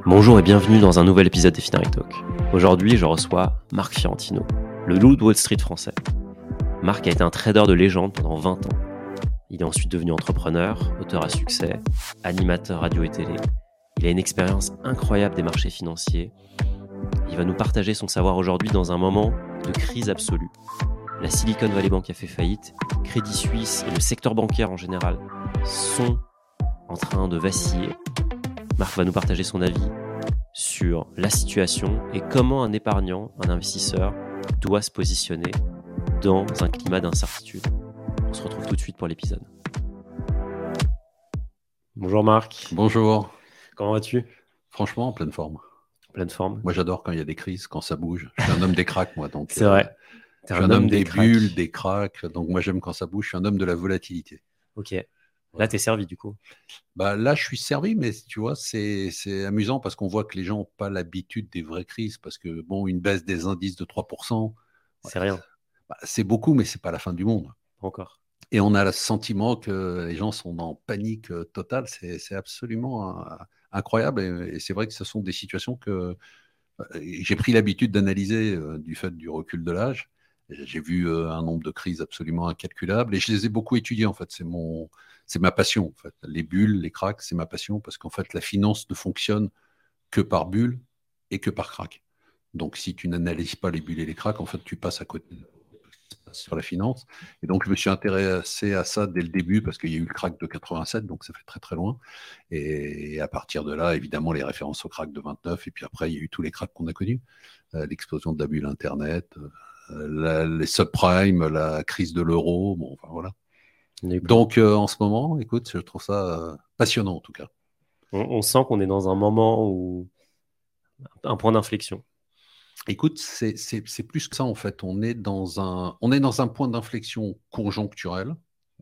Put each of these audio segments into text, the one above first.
Bonjour et bienvenue dans un nouvel épisode des Finari Talk. Aujourd'hui, je reçois Marc Fiorentino, le loup de Wall Street français. Marc a été un trader de légende pendant 20 ans. Il est ensuite devenu entrepreneur, auteur à succès, animateur radio et télé. Il a une expérience incroyable des marchés financiers. Il va nous partager son savoir aujourd'hui dans un moment de crise absolue. La Silicon Valley Bank a fait faillite, Crédit Suisse et le secteur bancaire en général sont en train de vaciller. Marc va nous partager son avis sur la situation et comment un épargnant, un investisseur, doit se positionner dans un climat d'incertitude. On se retrouve tout de suite pour l'épisode. Bonjour Marc. Bonjour. Comment vas-tu ? Franchement, en pleine forme. Pleine forme. Moi, j'adore quand il y a des crises, quand ça bouge. Je suis un homme des cracks, moi. Donc, c'est vrai. Je suis un homme des bulles, des cracks. Donc, moi, j'aime quand ça bouge. Je suis un homme de la volatilité. Ok. Là, t'es servi du coup. Là, je suis servi, mais tu vois, c'est amusant parce qu'on voit que les gens n'ont pas l'habitude des vraies crises. Parce que, une baisse des indices de 3%, c'est rien. C'est beaucoup, mais c'est pas la fin du monde. Encore. Et on a le sentiment que les gens sont en panique totale. C'est absolument incroyable. Et c'est vrai que ce sont des situations que j'ai pris l'habitude d'analyser du fait du recul de l'âge. J'ai vu un nombre de crises absolument incalculables et je les ai beaucoup étudiées en fait. C'est ma passion en fait. Les bulles, les cracks, c'est ma passion parce qu'en fait la finance ne fonctionne que par bulles et que par cracks. Donc si tu n'analyses pas les bulles et les cracks, en fait tu passes à côté sur la finance. Et donc je me suis intéressé à ça dès le début parce qu'il y a eu le crack de 87, donc ça fait très très loin. Et à partir de là, évidemment, les références au crack de 29, et puis après, il y a eu tous les cracks qu'on a connus. L'explosion de la bulle Internet, les subprimes, la crise de l'euro, voilà. Donc en ce moment, écoute, je trouve ça passionnant en tout cas. On sent qu'on est dans un moment où un point d'inflexion. Écoute, c'est plus que ça en fait. On est dans un point d'inflexion conjoncturel, d'accord ?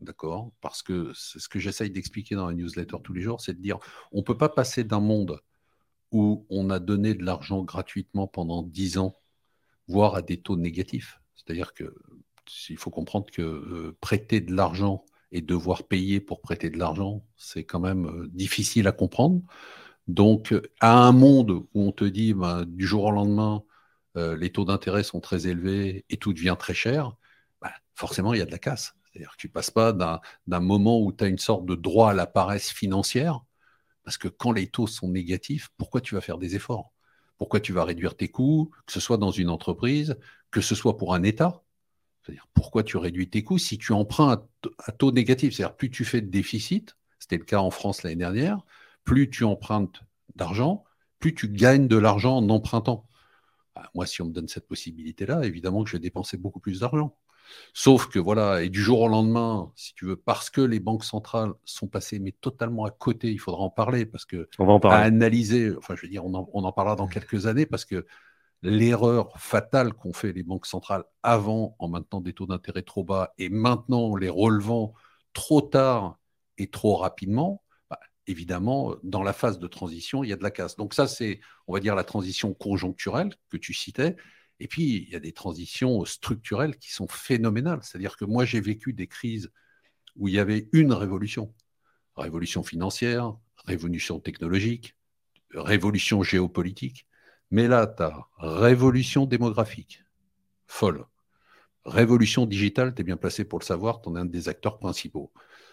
Parce que c'est ce que j'essaye d'expliquer dans la newsletter tous les jours, c'est de dire on ne peut pas passer d'un monde où on a donné de l'argent gratuitement pendant 10 ans, voire à des taux négatifs. C'est-à-dire qu'il faut comprendre que prêter de l'argent et devoir payer pour prêter de l'argent, c'est quand même difficile à comprendre. Donc, à un monde où on te dit du jour au lendemain, les taux d'intérêt sont très élevés et tout devient très cher, forcément, il y a de la casse. C'est-à-dire que tu ne passes pas d'un moment où tu as une sorte de droit à la paresse financière, parce que quand les taux sont négatifs, pourquoi tu vas faire des efforts ? Pourquoi tu vas réduire tes coûts, que ce soit dans une entreprise, que ce soit pour un État ? C'est-à-dire, pourquoi tu réduis tes coûts si tu empruntes à taux négatif ? C'est-à-dire, plus tu fais de déficit, c'était le cas en France l'année dernière, plus tu empruntes d'argent, plus tu gagnes de l'argent en empruntant. Moi, si on me donne cette possibilité-là, évidemment que je vais dépenser beaucoup plus d'argent. Sauf que voilà, et du jour au lendemain, si tu veux, parce que les banques centrales sont passées mais totalement à côté, il faudra en parler parce que on va en parler. À analyser, enfin je veux dire, on en parlera dans quelques années parce que l'erreur fatale qu'ont fait les banques centrales avant en maintenant des taux d'intérêt trop bas et maintenant en les relevant trop tard et trop rapidement, évidemment, dans la phase de transition, il y a de la casse. Donc ça, c'est, on va dire, la transition conjoncturelle que tu citais. Et puis, il y a des transitions structurelles qui sont phénoménales. C'est-à-dire que moi, j'ai vécu des crises où il y avait une révolution. Révolution financière, révolution technologique, révolution géopolitique. Mais là, tu as révolution démographique, folle. Révolution digitale, tu es bien placé pour le savoir, tu en es un des acteurs principaux.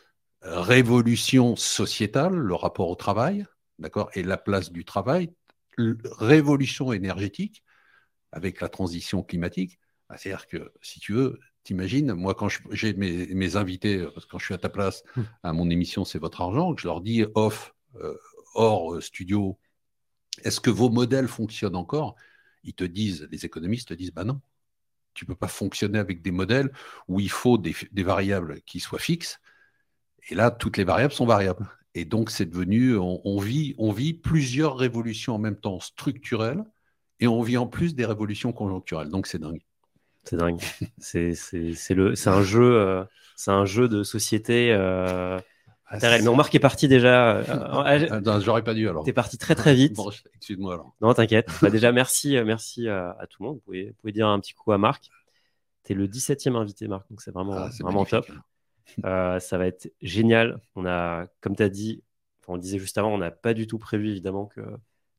Révolution sociétale, le rapport au travail, d'accord, et la place du travail. Révolution énergétique, avec la transition climatique. C'est-à-dire que, si tu veux, t'imagines, moi, quand j'ai mes invités, parce que quand je suis à ta place, à mon émission, c'est votre argent, que je leur dis hors studio, est-ce que vos modèles fonctionnent encore ? Ils te disent, les économistes te disent, non, tu ne peux pas fonctionner avec des modèles où il faut des variables qui soient fixes. Et là, toutes les variables sont variables. Et donc, c'est devenu, on vit plusieurs révolutions en même temps structurelles et on vit en plus des révolutions conjoncturelles. Donc, c'est dingue. C'est dingue. C'est un jeu de société. Mais on Marc est parti déjà. J'aurais pas dû alors. T'es parti très très vite. Bon, excuse-moi alors. Non, t'inquiète. Déjà, merci à tout le monde. Vous pouvez dire un petit coup à Marc. T'es le 17e invité, Marc, donc c'est vraiment top. Ça va être génial. On a, comme tu as dit, on le disait juste avant, on n'a pas du tout prévu évidemment que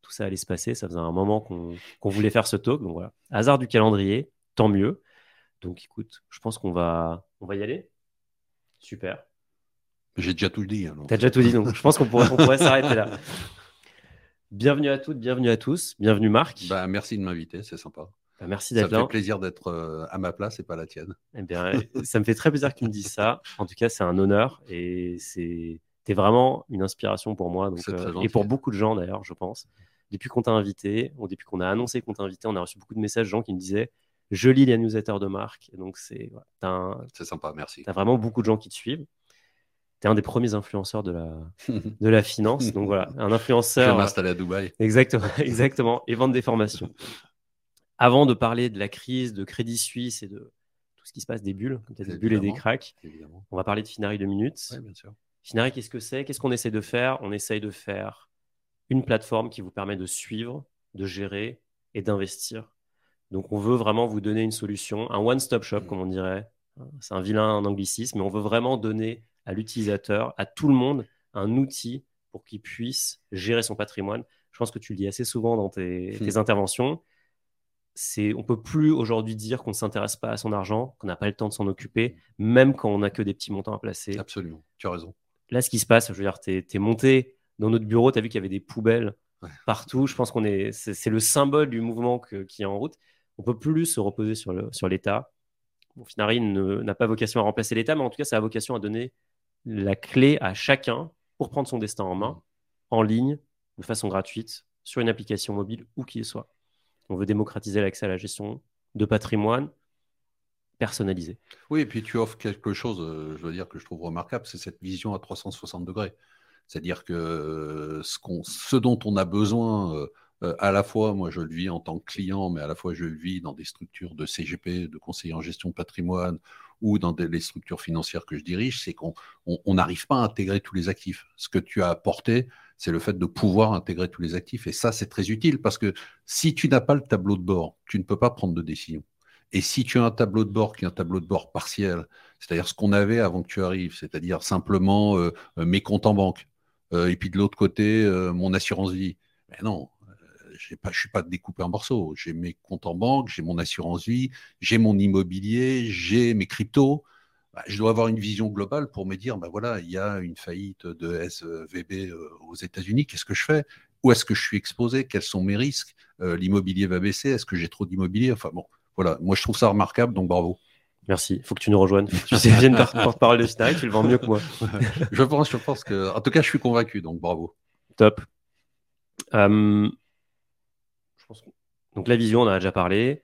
tout ça allait se passer. Ça faisait un moment qu'on voulait faire ce talk. Donc voilà, hasard du calendrier, tant mieux. Donc écoute, je pense qu'on va y aller. Super. J'ai déjà tout dit. Alors. T'as déjà tout dit, donc je pense qu'on pourrait s'arrêter là. Bienvenue à toutes, bienvenue à tous. Bienvenue Marc. Bah, merci de m'inviter, c'est sympa. Merci Ça d'être me là. fait plaisir d'être à ma place et pas la tienne. Eh bien, ça me fait très plaisir que tu me dises ça. En tout cas, c'est un honneur et t'es vraiment une inspiration pour moi. Donc, C'est très et gentil. pour beaucoup de gens d'ailleurs, je pense. Depuis qu'on t'a invité, ou depuis qu'on a annoncé qu'on t'a invité, on a reçu beaucoup de messages de gens qui me disaient je lis les newsletters de Marc. Et donc, c'est sympa, merci. T'as vraiment beaucoup de gens qui te suivent. T'es un des premiers influenceurs de la finance. Donc voilà, un influenceur. Je vais m'installer à Dubaï. Exactement, exactement. Et vendre des formations. Avant de parler de la crise de Crédit Suisse et de tout ce qui se passe, des bulles, comme tu as des bulles et des cracks, on va parler de Finari 2 minutes. Oui, bien sûr. Finari, qu'est-ce que c'est? Qu'est-ce qu'on essaie de faire? On essaye de faire une plateforme qui vous permet de suivre, de gérer et d'investir. Donc, on veut vraiment vous donner une solution, un one-stop shop, comme on dirait. C'est un vilain anglicisme, mais on veut vraiment donner à l'utilisateur, à tout le monde, un outil pour qu'il puisse gérer son patrimoine. Je pense que tu le dis assez souvent dans tes interventions. On peut plus aujourd'hui dire qu'on ne s'intéresse pas à son argent, qu'on n'a pas le temps de s'en occuper, même quand on n'a que des petits montants à placer. Absolument, tu as raison. Là, ce qui se passe, je veux dire, t'es monté dans notre bureau, tu as vu qu'il y avait des poubelles partout. Je pense c'est le symbole du mouvement qui est en route. On peut plus se reposer sur l'État. Bon, Finari n'a pas vocation à remplacer l'État, mais en tout cas, ça a vocation à donner la clé à chacun pour prendre son destin en main, en ligne, de façon gratuite, sur une application mobile, où qu'il soit. On veut démocratiser l'accès à la gestion de patrimoine personnalisé. Oui, et puis tu offres quelque chose, je veux dire, que je trouve remarquable, c'est cette vision à 360 degrés. C'est-à-dire que ce dont on a besoin, à la fois, moi je le vis en tant que client, mais à la fois je le vis dans des structures de CGP, de conseillers en gestion de patrimoine, ou dans les structures financières que je dirige, c'est qu'on n'arrive pas à intégrer tous les actifs. Ce que tu as apporté, c'est le fait de pouvoir intégrer tous les actifs. Et ça, c'est très utile parce que si tu n'as pas le tableau de bord, tu ne peux pas prendre de décision. Et si tu as un tableau de bord qui est un tableau de bord partiel, c'est-à-dire ce qu'on avait avant que tu arrives, c'est-à-dire simplement mes comptes en banque, et puis de l'autre côté, mon assurance vie. Mais non, je ne suis pas découpé en morceaux. J'ai mes comptes en banque, j'ai mon assurance vie, j'ai mon immobilier, j'ai mes cryptos. Bah, je dois avoir une vision globale pour me dire, bah voilà, il y a une faillite de SVB aux États-Unis, qu'est-ce que je fais? Où est-ce que je suis exposé? Quels sont mes risques? L'immobilier va baisser? Est-ce que j'ai trop d'immobilier? Enfin bon, voilà, moi je trouve ça remarquable, donc bravo. Merci, il faut que tu nous rejoignes. Tu sais, viens de porte-parole de Finari, tu le vends mieux que moi. je pense que, en tout cas, je suis convaincu, donc bravo. Top. Donc la vision, on en a déjà parlé.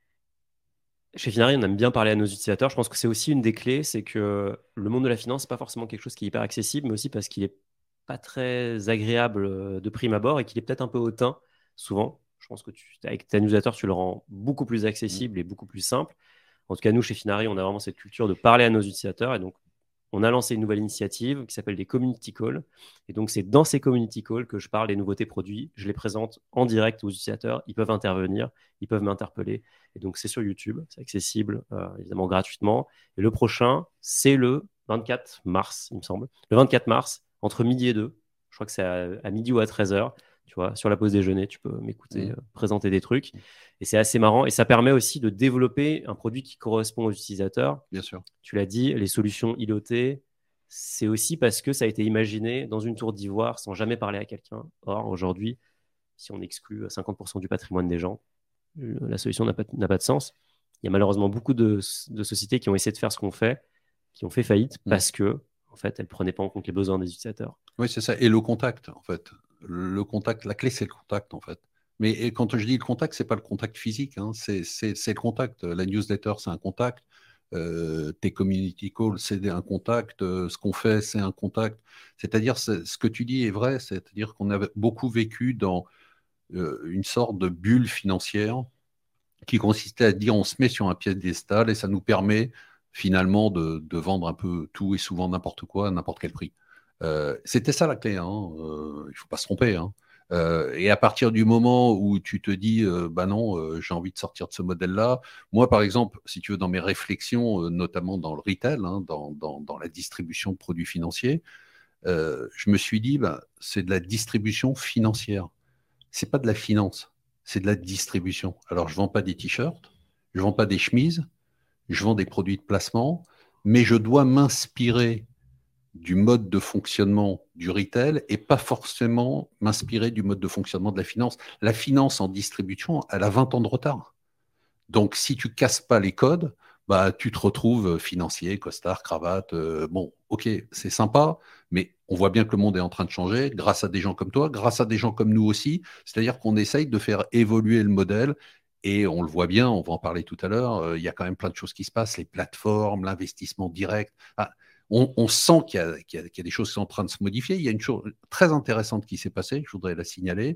Chez Finari, on aime bien parler à nos utilisateurs. Je pense que c'est aussi une des clés, c'est que le monde de la finance, c'est pas forcément quelque chose qui est hyper accessible, mais aussi parce qu'il est pas très agréable de prime abord et qu'il est peut-être un peu hautain, souvent. Je pense que avec ta newsletter, tu le rends beaucoup plus accessible et beaucoup plus simple. En tout cas, nous, chez Finari, on a vraiment cette culture de parler à nos utilisateurs. Et donc, on a lancé une nouvelle initiative qui s'appelle les Community Calls. Et donc, c'est dans ces Community Calls que je parle des nouveautés produits. Je les présente en direct aux utilisateurs. Ils peuvent intervenir, ils peuvent m'interpeller. Et donc, c'est sur YouTube. C'est accessible, évidemment, gratuitement. Et le prochain, c'est le 24 mars, il me semble. Le 24 mars, entre midi et 2. Je crois que c'est à midi ou à 13h. Tu vois, sur la pause déjeuner, tu peux m'écouter présenter des trucs. Et c'est assez marrant. Et ça permet aussi de développer un produit qui correspond aux utilisateurs. Bien sûr. Tu l'as dit, les solutions IoT, c'est aussi parce que ça a été imaginé dans une tour d'ivoire sans jamais parler à quelqu'un. Or, aujourd'hui, si on exclut 50% du patrimoine des gens, la solution n'a pas de sens. Il y a malheureusement beaucoup de sociétés qui ont essayé de faire ce qu'on fait, qui ont fait faillite parce que, en fait, elles ne prenaient pas en compte les besoins des utilisateurs. Oui, c'est ça. Et le contact, en fait. Le contact, la clé, c'est le contact, en fait. Mais quand je dis le contact, c'est pas le contact physique, hein, c'est le contact. La newsletter, c'est un contact. Tes community calls, c'est un contact. Ce qu'on fait, c'est un contact. C'est-à-dire, ce que tu dis est vrai. C'est-à-dire qu'on a beaucoup vécu dans une sorte de bulle financière qui consistait à dire on se met sur un piédestal et ça nous permet finalement de vendre un peu tout et souvent n'importe quoi à n'importe quel prix. C'était ça la clé, hein. Il ne faut pas se tromper. Hein. Et à partir du moment où tu te dis, bah non, j'ai envie de sortir de ce modèle-là, moi par exemple, si tu veux, dans mes réflexions, notamment dans le retail, hein, dans la distribution de produits financiers, je me suis dit, bah, c'est de la distribution financière. c'est pas de la finance, c'est de la distribution. Alors, je vends pas des t-shirts, je vends pas des chemises, je vends des produits de placement, mais je dois m'inspirer du mode de fonctionnement du retail et pas forcément m'inspirer du mode de fonctionnement de la finance. La finance en distribution, elle a 20 ans de retard. Donc, si tu casses pas les codes, bah, tu te retrouves financier, costard, cravate. Bon, ok, c'est sympa, mais on voit bien que le monde est en train de changer grâce à des gens comme toi, grâce à des gens comme nous aussi. C'est-à-dire qu'on essaye de faire évoluer le modèle. Et on le voit bien, on va en parler tout à l'heure, il y a quand même plein de choses qui se passent, les plateformes, l'investissement direct. Ah, on sent qu'il y a des choses qui sont en train de se modifier. Il y a une chose très intéressante qui s'est passée, je voudrais la signaler,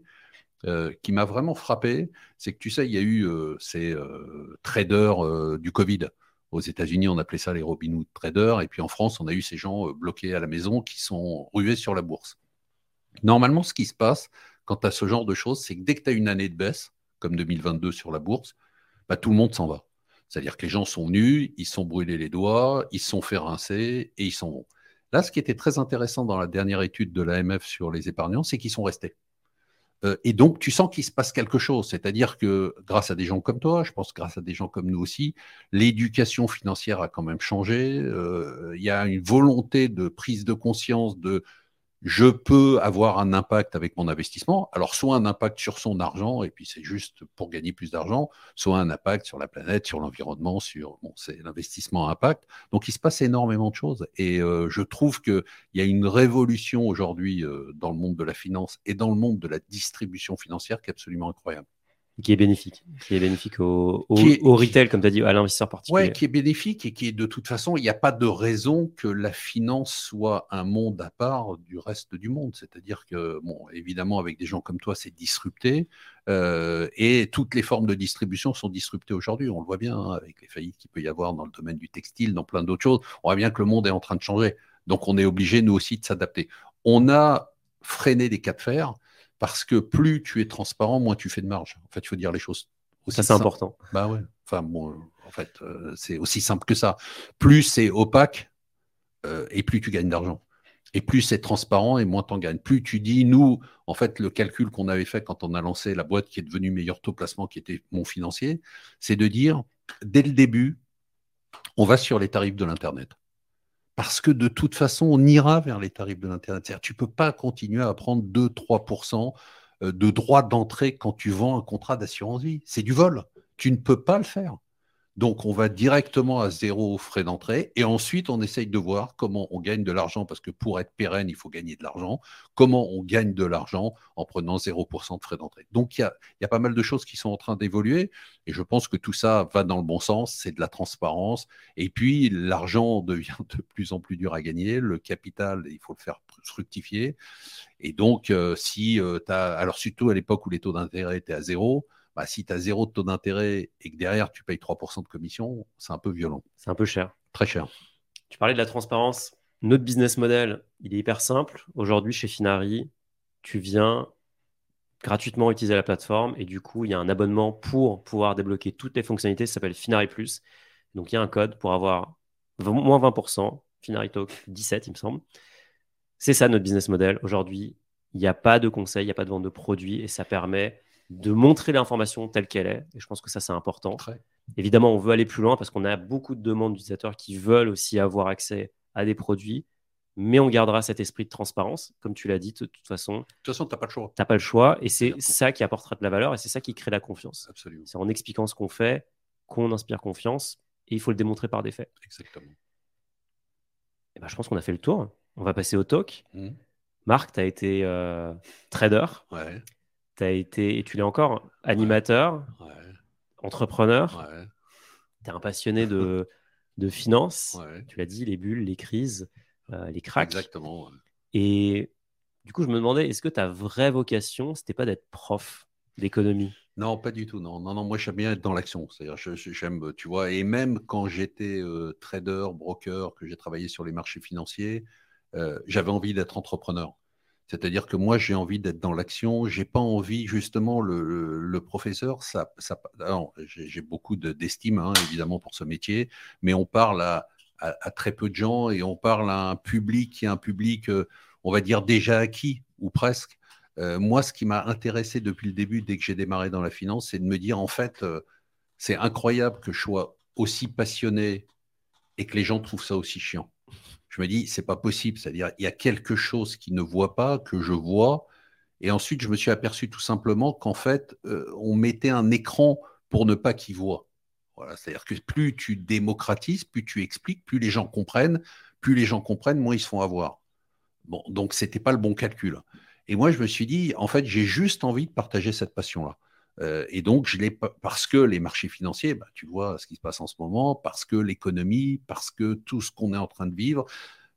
qui m'a vraiment frappé, c'est que tu sais, il y a eu ces traders du Covid. Aux États-Unis, on appelait ça les Robinhood traders, et puis en France, on a eu ces gens bloqués à la maison qui sont rués sur la bourse. Normalement, ce qui se passe quand tu as ce genre de choses, c'est que dès que tu as une année de baisse, comme 2022 sur la bourse, bah, tout le monde s'en va. C'est-à-dire que les gens sont venus, ils se sont brûlés les doigts, ils se sont fait rincer et ils s'en vont. Là, ce qui était très intéressant dans la dernière étude de l'AMF sur les épargnants, c'est qu'ils sont restés. Et donc, tu sens qu'il se passe quelque chose. C'est-à-dire que grâce à des gens comme toi, je pense grâce à des gens comme nous aussi, l'éducation financière a quand même changé. Il y a une volonté de prise de conscience de je peux avoir un impact avec mon investissement. Alors, soit un impact sur son argent, et puis c'est juste pour gagner plus d'argent, soit un impact sur la planète, sur l'environnement, sur, bon, c'est l'investissement à impact. Donc, il se passe énormément de choses. Et je trouve qu'il y a une révolution aujourd'hui dans le monde de la finance et dans le monde de la distribution financière qui est absolument incroyable. Qui est bénéfique au Qui retail, comme tu as dit, à l'investisseur particulier. Ouais, qui est bénéfique et qui est de toute façon, il n'y a pas de raison que la finance soit un monde à part du reste du monde. C'est-à-dire que, bon, évidemment, avec des gens comme toi, c'est disrupté et toutes les formes de distribution sont disruptées aujourd'hui. On le voit bien hein, avec les faillites qu'il peut y avoir dans le domaine du textile, dans plein d'autres choses. On voit bien que le monde est en train de changer. Donc, on est obligé, nous aussi, de s'adapter. On a freiné des cas de fer parce que plus tu es transparent, moins tu fais de marge. En fait, il faut dire les choses aussi. Ça, c'est important. Bah ouais. Enfin, bon, en fait, c'est aussi simple que ça. Plus c'est opaque et plus tu gagnes d'argent. Et plus c'est transparent et moins tu en gagnes. Plus tu dis, nous, en fait, le calcul qu'on avait fait quand on a lancé la boîte qui est devenue meilleur taux placement, qui était mon financier, c'est de dire, dès le début, on va sur les tarifs de l'Internet. Parce que de toute façon, on ira vers les tarifs de l'Internet. C'est-à-dire, tu ne peux pas continuer à prendre 2-3% de droits d'entrée quand tu vends un contrat d'assurance vie. C'est du vol. Tu ne peux pas le faire. Donc, on va directement à 0 frais d'entrée et ensuite, on essaye de voir comment on gagne de l'argent parce que pour être pérenne, il faut gagner de l'argent. Comment on gagne de l'argent en prenant 0% de frais d'entrée. Donc, il y a pas mal de choses qui sont en train d'évoluer et je pense que tout ça va dans le bon sens. C'est de la transparence et puis l'argent devient de plus en plus dur à gagner. Le capital, il faut le faire fructifier. Et donc, si tu as, alors surtout à l'époque où les taux d'intérêt étaient à 0, bah, si tu as 0 de taux d'intérêt et que derrière tu payes 3% de commission, c'est un peu violent. C'est un peu cher. Très cher. Tu parlais de la transparence. Notre business model, il est hyper simple. Aujourd'hui, chez Finari, tu viens gratuitement utiliser la plateforme et du coup, il y a un abonnement pour pouvoir débloquer toutes les fonctionnalités. Ça s'appelle Finari Plus. Donc, il y a un code pour avoir moins 20%, Finari Talk 17, il me semble. C'est ça notre business model. Aujourd'hui, il n'y a pas de conseil, il n'y a pas de vente de produits et ça permet de montrer l'information telle qu'elle est. Et je pense que ça, c'est important. Très. Évidemment, on veut aller plus loin parce qu'on a beaucoup de demandes d'utilisateurs qui veulent aussi avoir accès à des produits, mais on gardera cet esprit de transparence, comme tu l'as dit, de toute façon. De toute façon, tu n'as pas le choix. Tu n'as pas le choix et c'est ça qui apportera de la valeur et c'est ça qui crée la confiance. Absolument. C'est en expliquant ce qu'on fait qu'on inspire confiance et il faut le démontrer par des faits. Exactement. Et ben, je pense qu'on a fait le tour. On va passer au talk. Marc, tu as été trader. Ouais. Tu as été, et tu l'es encore, animateur, entrepreneur. Ouais. Tu es un passionné de finance. Ouais. Tu l'as dit, les bulles, les crises, les cracks. Exactement. Ouais. Et du coup, je me demandais, est-ce que ta vraie vocation, c'était pas d'être prof d'économie? Non, pas du tout. Non, moi, j'aime bien être dans l'action. C'est-à-dire, j'aime, tu vois, et même quand j'étais trader, broker, que j'ai travaillé sur les marchés financiers, j'avais envie d'être entrepreneur. C'est-à-dire que moi, j'ai envie d'être dans l'action. J'ai pas envie, justement, le professeur, j'ai beaucoup d'estime, hein, évidemment, pour ce métier, mais on parle à très peu de gens et on parle à un public qui est un public, on va dire, déjà acquis, ou presque. Moi, ce qui m'a intéressé depuis le début, dès que j'ai démarré dans la finance, c'est de me dire, en fait, c'est incroyable que je sois aussi passionné et que les gens trouvent ça aussi chiant. Je me dis, c'est pas possible. C'est-à-dire, il y a quelque chose qu'ils ne voient pas, que je vois. Et ensuite, je me suis aperçu tout simplement qu'en fait, on mettait un écran pour ne pas qu'ils voient. Voilà, c'est-à-dire que plus tu démocratises, plus tu expliques, plus les gens comprennent. Plus les gens comprennent, moins ils se font avoir. Bon, donc, c'était pas le bon calcul. Et moi, je me suis dit, en fait, j'ai juste envie de partager cette passion-là. Et donc, parce que les marchés financiers, bah, tu vois ce qui se passe en ce moment, parce que l'économie, parce que tout ce qu'on est en train de vivre,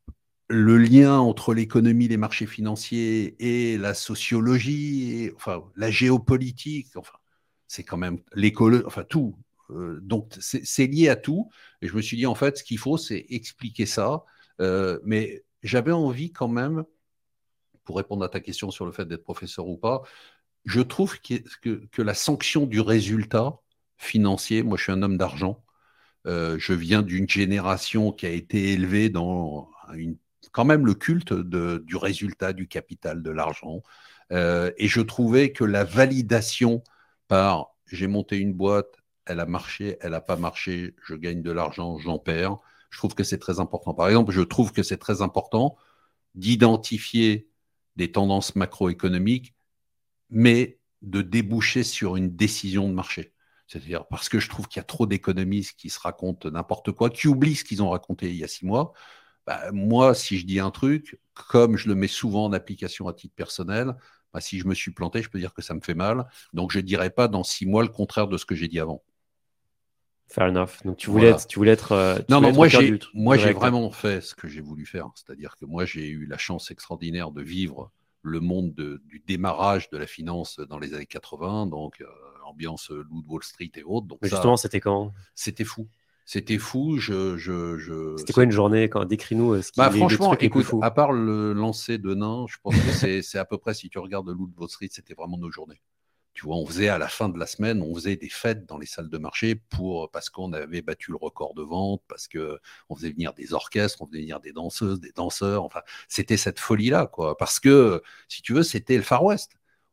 le lien entre l'économie, les marchés financiers et la sociologie, enfin la géopolitique, enfin c'est quand même l'écologie, enfin tout. Donc c'est lié à tout. Et je me suis dit en fait, ce qu'il faut, c'est expliquer ça. Mais j'avais envie quand même, pour répondre à ta question sur le fait d'être professeur ou pas, je trouve que la sanction du résultat financier, moi je suis un homme d'argent, je viens d'une génération qui a été élevée dans quand même le culte du résultat, du capital, de l'argent. Et je trouvais que la validation par j'ai monté une boîte, elle a marché, elle n'a pas marché, je gagne de l'argent, j'en perds. Je trouve que c'est très important. Par exemple, je trouve que c'est très important d'identifier des tendances macroéconomiques, mais de déboucher sur une décision de marché. C'est-à-dire parce que je trouve qu'il y a trop d'économistes qui se racontent n'importe quoi, qui oublient ce qu'ils ont raconté il y a 6 mois. Bah, moi, si je dis un truc, comme je le mets souvent en application à titre personnel, bah, si je me suis planté, je peux dire que ça me fait mal. Donc, je ne dirai pas dans 6 mois le contraire de ce que j'ai dit avant. Fair enough. Donc Voilà. tu voulais être, Non, non, au cœur moi, du j'ai réacteur. vraiment fait ce que j'ai voulu faire. C'est-à-dire que moi, j'ai eu la chance extraordinaire de vivre le monde du démarrage de la finance dans les années 80, donc ambiance loup de Wall Street et autres. Donc Mais ça, justement, c'était quand? c'était fou. C'était fou. C'était quoi une journée? Décris-nous Bah, les franchement, trucs les plus écoute, fous. à part le lancer de nains, je pense que c'est à peu près, si tu regardes le loup de Wall Street, c'était vraiment nos journées. Tu vois, on faisait à la fin de la semaine, on faisait des fêtes dans les salles de marché parce qu'on avait battu le record de vente, parce qu'on faisait venir des orchestres, on faisait venir des danseuses, des danseurs. Enfin, c'était cette folie-là, quoi. Parce que, si tu veux, c'était le Far West.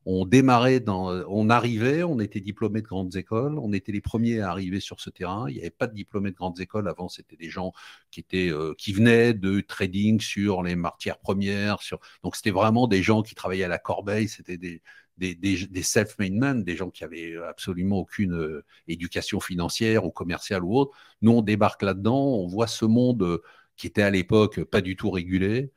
On arrivait, on était diplômés de grandes écoles, on était les premiers à arriver sur ce terrain. Il n'y avait pas de diplômés de grandes écoles avant, c'était des gens qui venaient de trading sur les matières premières. Donc, c'était vraiment des gens qui travaillaient à la corbeille, c'était des self-made men, des gens qui avaient absolument aucune éducation financière ou commerciale ou autre. Nous, on débarque là-dedans, on voit ce monde qui était à l'époque pas du tout régulé,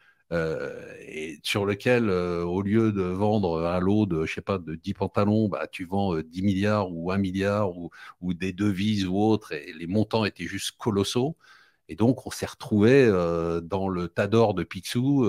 et sur lequel, au lieu de vendre un lot de, je sais pas, de 10 pantalons, bah, tu vends 10 milliards ou 1 milliard ou des devises ou autres, et les montants étaient juste colossaux. Et donc, on s'est retrouvé dans le tas d'or de Picsou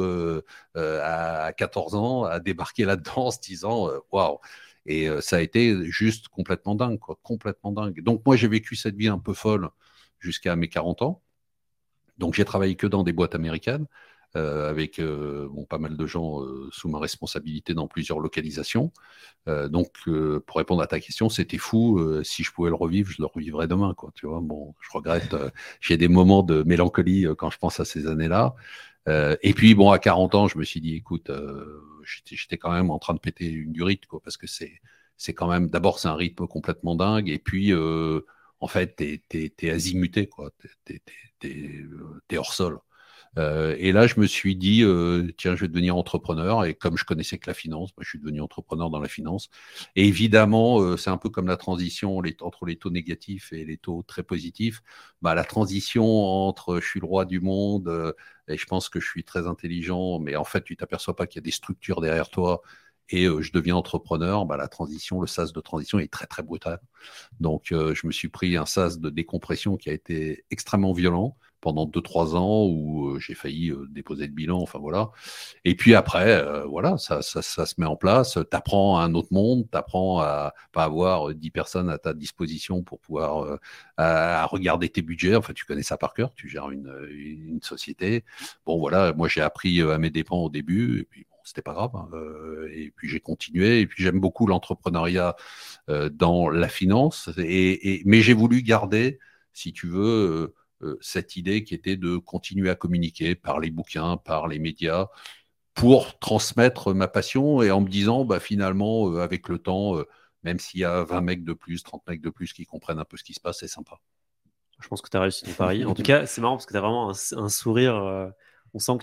à 14 ans, à débarquer là-dedans en se disant waouh. Et ça a été juste complètement dingue, quoi, complètement dingue. Donc, moi, j'ai vécu cette vie un peu folle jusqu'à mes 40 ans. Donc, j'ai travaillé que dans des boîtes américaines, avec pas mal de gens sous ma responsabilité dans plusieurs localisations. Donc, pour répondre à ta question, c'était fou. Si je pouvais le revivre, je le revivrais demain, quoi. Tu vois, bon, je regrette. J'ai des moments de mélancolie quand je pense à ces années-là. Et puis, bon, à 40 ans, je me suis dit, écoute, j'étais quand même en train de péter une durite, quoi, parce que c'est quand même, d'abord, c'est un rythme complètement dingue. Et puis, en fait, t'es azimuté, quoi. T'es hors sol. Et là, je me suis dit, tiens, je vais devenir entrepreneur. Et comme je connaissais que la finance, je suis devenu entrepreneur dans la finance. Et évidemment, c'est un peu comme la transition entre les taux négatifs et les taux très positifs. Bah, la transition entre je suis le roi du monde et je pense que je suis très intelligent, mais en fait, tu t'aperçois pas qu'il y a des structures derrière toi. Et je deviens entrepreneur, bah, la transition, le sas de transition est très, très brutal. Donc, je me suis pris un sas de décompression qui a été extrêmement violent pendant 2-3 ans où j'ai failli déposer le bilan, enfin voilà. Et puis après, voilà, ça se met en place. Tu apprends à un autre monde, tu apprends à pas avoir 10 personnes à ta disposition pour pouvoir à regarder tes budgets. Enfin, tu connais ça par cœur, tu gères une société. Bon, voilà, moi j'ai appris à mes dépens au début, et puis bon, c'était pas grave, hein. Et puis j'ai continué, et puis j'aime beaucoup l'entrepreneuriat dans la finance, mais j'ai voulu garder, si tu veux, cette idée qui était de continuer à communiquer par les bouquins, par les médias, pour transmettre ma passion et en me disant, bah, finalement, avec le temps, même s'il y a 20 mecs de plus, 30 mecs de plus qui comprennent un peu ce qui se passe, c'est sympa. Je pense que tu as réussi ton pari. En tout cas, c'est marrant parce que tu as vraiment un sourire. On sent que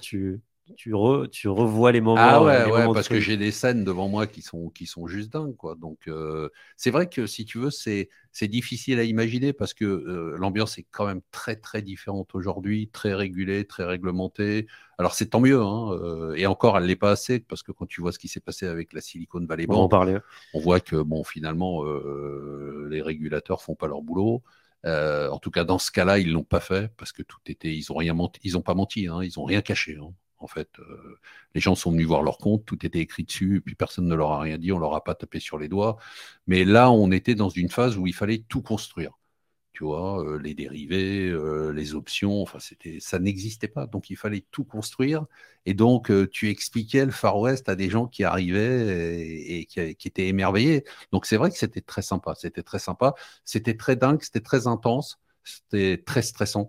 tu revois Ah les ouais, moments de parce que folie. j'ai des scènes devant moi qui sont juste dingues, quoi. Donc, c'est vrai que si tu veux, c'est difficile à imaginer parce que l'ambiance est quand même très, très différente aujourd'hui, très régulée, très réglementée. Alors, c'est tant mieux, hein, et encore, elle l'est pas assez parce que quand tu vois ce qui s'est passé avec la Silicon Valley On va en Bank, parler. on voit que, bon, finalement, les régulateurs font pas leur boulot. En tout cas, dans ce cas-là, ils l'ont pas fait parce que tout était, ils ont rien menti, ils ont pas menti, hein, ils ont rien caché, hein. En fait, les gens sont venus voir leur compte, tout était écrit dessus, et puis personne ne leur a rien dit, on leur a pas tapé sur les doigts. Mais là, on était dans une phase où il fallait tout construire. Tu vois, les dérivés, les options, enfin, ça n'existait pas. Donc, il fallait tout construire. Et donc, tu expliquais le Far West à des gens qui arrivaient et qui étaient émerveillés. Donc, c'est vrai que c'était très sympa. C'était très sympa. C'était très dingue. C'était très intense. C'était très stressant.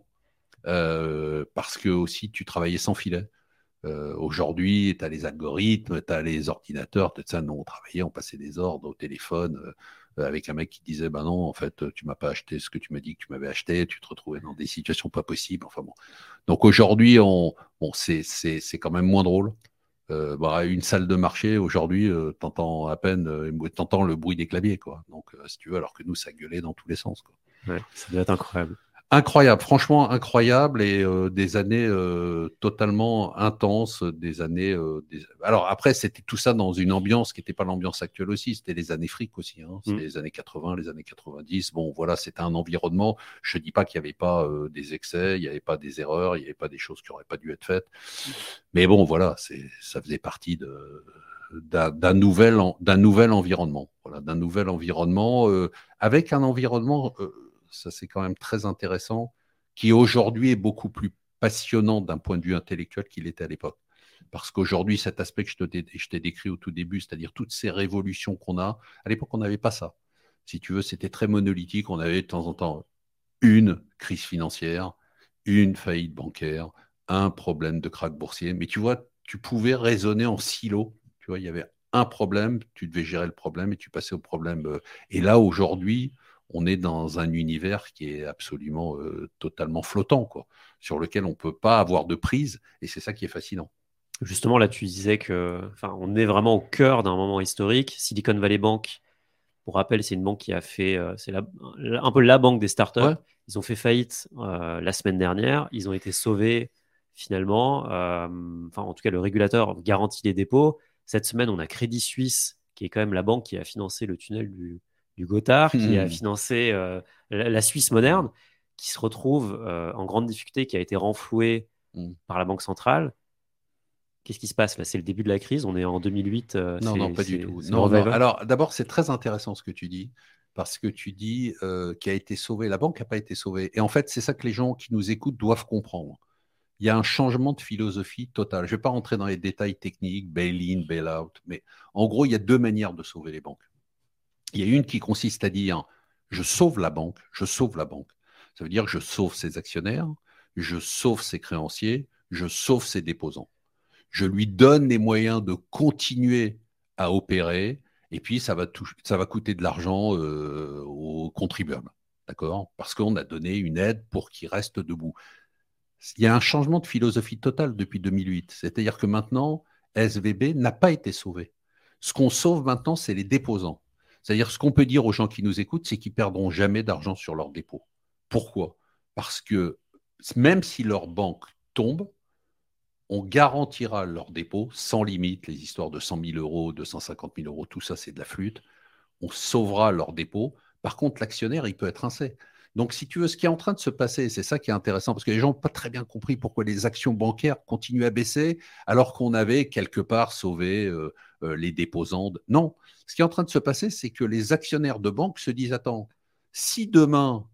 Parce que aussi, tu travaillais sans filet. Aujourd'hui, tu as les algorithmes, tu as les ordinateurs, tout ça. Nous, on travaillait, on passait des ordres au téléphone avec un mec qui disait bah non, en fait, tu m'as pas acheté ce que tu m'as dit que tu m'avais acheté, tu te retrouvais dans des situations pas possibles. Enfin bon. Donc aujourd'hui, bon, c'est quand même moins drôle. Bah, une salle de marché, aujourd'hui, t'entends à peine, t'entends le bruit des claviers, quoi. Donc, si tu veux, alors que nous, ça gueulait dans tous les sens, quoi. Ouais, ça doit être incroyable. Incroyable, franchement incroyable et des années totalement intenses, des années. Alors après, c'était tout ça dans une ambiance qui n'était pas l'ambiance actuelle aussi. C'était les années fric aussi, hein. C'était les années 80, les années 90. Bon, voilà, c'était un environnement. Je ne dis pas qu'il n'y avait pas des excès, il n'y avait pas des erreurs, il n'y avait pas des choses qui n'auraient pas dû être faites. Mais bon, voilà, ça faisait partie d'un nouvel environnement. Voilà, d'un nouvel environnement avec un environnement. Ça c'est quand même très intéressant, qui aujourd'hui est beaucoup plus passionnant d'un point de vue intellectuel qu'il était à l'époque. Parce qu'aujourd'hui, cet aspect que je t'ai décrit au tout début, c'est-à-dire toutes ces révolutions qu'on a, à l'époque, on n'avait pas ça. Si tu veux, c'était très monolithique. On avait de temps en temps une crise financière, une faillite bancaire, un problème de krach boursier. Mais tu vois, tu pouvais raisonner en silo. Tu vois, il y avait un problème, tu devais gérer le problème et tu passais au problème. Et là, aujourd'hui, on est dans un univers qui est absolument totalement flottant, quoi, sur lequel on ne peut pas avoir de prise. Et c'est ça qui est fascinant. Justement, là, tu disais que, enfin, on est vraiment au cœur d'un moment historique. Silicon Valley Bank, pour rappel, c'est une banque qui a fait, un peu la banque des startups. Ouais. Ils ont fait faillite la semaine dernière. Ils ont été sauvés finalement. Enfin, en tout cas, le régulateur garantit les dépôts. Cette semaine, on a Crédit Suisse, qui est quand même la banque qui a financé le tunnel du Gothard, qui a financé la Suisse moderne, qui se retrouve en grande difficulté, qui a été renflouée par la Banque centrale. Qu'est-ce qui se passe là? C'est le début de la crise. On est en 2008. Non, non, pas du tout. C'est le Non, non. revival. Alors, d'abord, c'est très intéressant ce que tu dis, parce que tu dis qui a été sauvé. La banque n'a pas été sauvée. Et en fait, c'est ça que les gens qui nous écoutent doivent comprendre. Il y a un changement de philosophie total. Je ne vais pas rentrer dans les détails techniques, bail-in, bail-out, mais en gros, il y a deux manières de sauver les banques. Il y a une qui consiste à dire je sauve la banque, je sauve la banque. Ça veut dire que je sauve ses actionnaires, je sauve ses créanciers, je sauve ses déposants. Je lui donne les moyens de continuer à opérer, et puis ça va coûter de l'argent aux contribuables. D'accord? Parce qu'on a donné une aide pour qu'il reste debout. Il y a un changement de philosophie totale depuis 2008. C'est-à-dire que maintenant, SVB n'a pas été sauvé. Ce qu'on sauve maintenant, c'est les déposants. C'est-à-dire ce qu'on peut dire aux gens qui nous écoutent, c'est qu'ils perdront jamais d'argent sur leurs dépôts. Pourquoi? Parce que même si leur banque tombe, on garantira leurs dépôts sans limite, les histoires de 100 000 euros, 250 000 euros, tout ça, c'est de la flûte. On sauvera leurs dépôts. Par contre, l'actionnaire, il peut être rincé. Donc, si tu veux, ce qui est en train de se passer, c'est ça qui est intéressant, parce que les gens n'ont pas très bien compris pourquoi les actions bancaires continuent à baisser, alors qu'on avait quelque part sauvé les déposants. Non, ce qui est en train de se passer, c'est que les actionnaires de banque se disent, attends, si demain,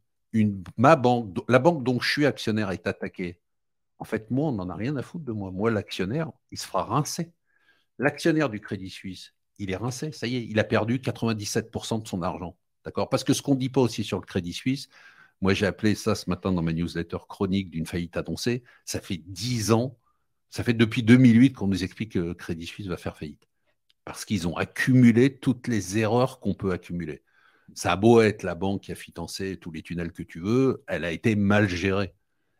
ma banque, la banque dont je suis actionnaire est attaquée, en fait, moi, on n'en a rien à foutre de moi. Moi, l'actionnaire, il se fera rincer. L'actionnaire du Crédit Suisse, il est rincé. Ça y est, il a perdu 97% de son argent. D'accord? Parce que ce qu'on ne dit pas aussi sur le Crédit Suisse, moi, j'ai appelé ça ce matin dans ma newsletter chronique d'une faillite annoncée, ça fait 10 ans, Ça fait depuis 2008 qu'on nous explique que Crédit Suisse va faire faillite. Parce qu'ils ont accumulé toutes les erreurs qu'on peut accumuler. Ça a beau être la banque qui a financé tous les tunnels que tu veux, elle a été mal gérée.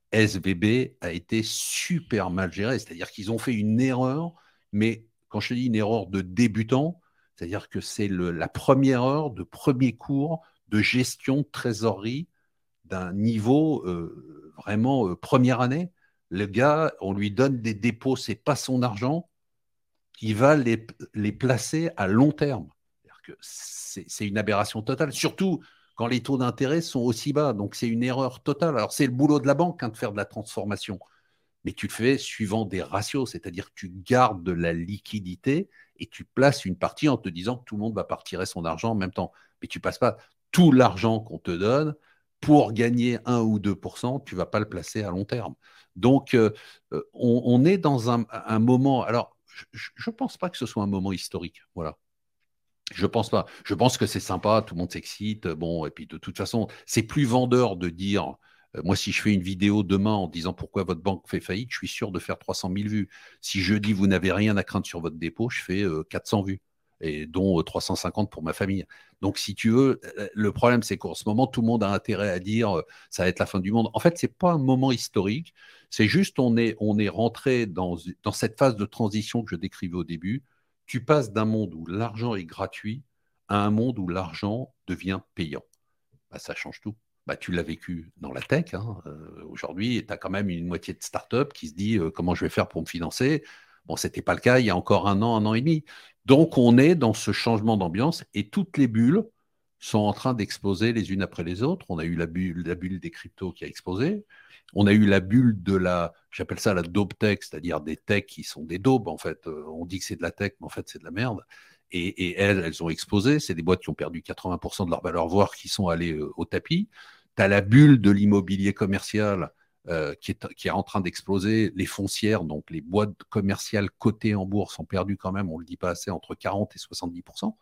SVB a été super mal gérée, c'est-à-dire qu'ils ont fait une erreur, mais quand je te dis une erreur de débutant, c'est-à-dire que c'est la première heure de premier cours de gestion de trésorerie d'un niveau vraiment première année. Le gars, on lui donne des dépôts, c'est pas son argent, il va les placer à long terme. C'est une aberration totale, surtout quand les taux d'intérêt sont aussi bas. Donc, c'est une erreur totale. Alors, c'est le boulot de la banque de faire de la transformation. Mais tu le fais suivant des ratios, c'est-à-dire que tu gardes de la liquidité et tu places une partie en te disant que tout le monde va partir son argent en même temps. Mais tu ne passes pas tout l'argent qu'on te donne pour gagner 1 ou 2%, tu ne vas pas le placer à long terme. Donc, on est dans un moment. Alors, je ne pense pas que ce soit un moment historique. Voilà. Je pense pas. Je pense que c'est sympa, tout le monde s'excite. Bon, et puis de toute façon, c'est plus vendeur de dire. Moi, si je fais une vidéo demain en disant pourquoi votre banque fait faillite, je suis sûr de faire 300 000 vues. Si je dis vous n'avez rien à craindre sur votre dépôt, je fais 400 vues, et dont 350 pour ma famille. Donc, si tu veux, le problème, c'est qu'en ce moment, tout le monde a intérêt à dire ça va être la fin du monde. En fait, c'est pas un moment historique. C'est juste on est rentré dans cette phase de transition que je décrivais au début. Tu passes d'un monde où l'argent est gratuit à un monde où l'argent devient payant. Bah, ça change tout. Bah, tu l'as vécu dans la tech. Hein. Aujourd'hui, tu as quand même une moitié de start-up qui se dit comment je vais faire pour me financer. Bon, ce n'était pas le cas il y a encore un an et demi. Donc, on est dans ce changement d'ambiance et toutes les bulles sont en train d'exploser les unes après les autres. On a eu la bulle des cryptos qui a explosé. On a eu la bulle j'appelle ça la dope tech, c'est-à-dire des techs qui sont des daubes, en fait. On dit que c'est de la tech, mais en fait, c'est de la merde. Et elles ont explosé. C'est des boîtes qui ont perdu 80% de leur valeur, voire qui sont allées au tapis. Tu as la bulle de l'immobilier commercial qui est en train d'exploser. Les foncières, donc les boîtes commerciales cotées en bourse, ont perdu quand même, on ne le dit pas assez, entre 40 et 70%.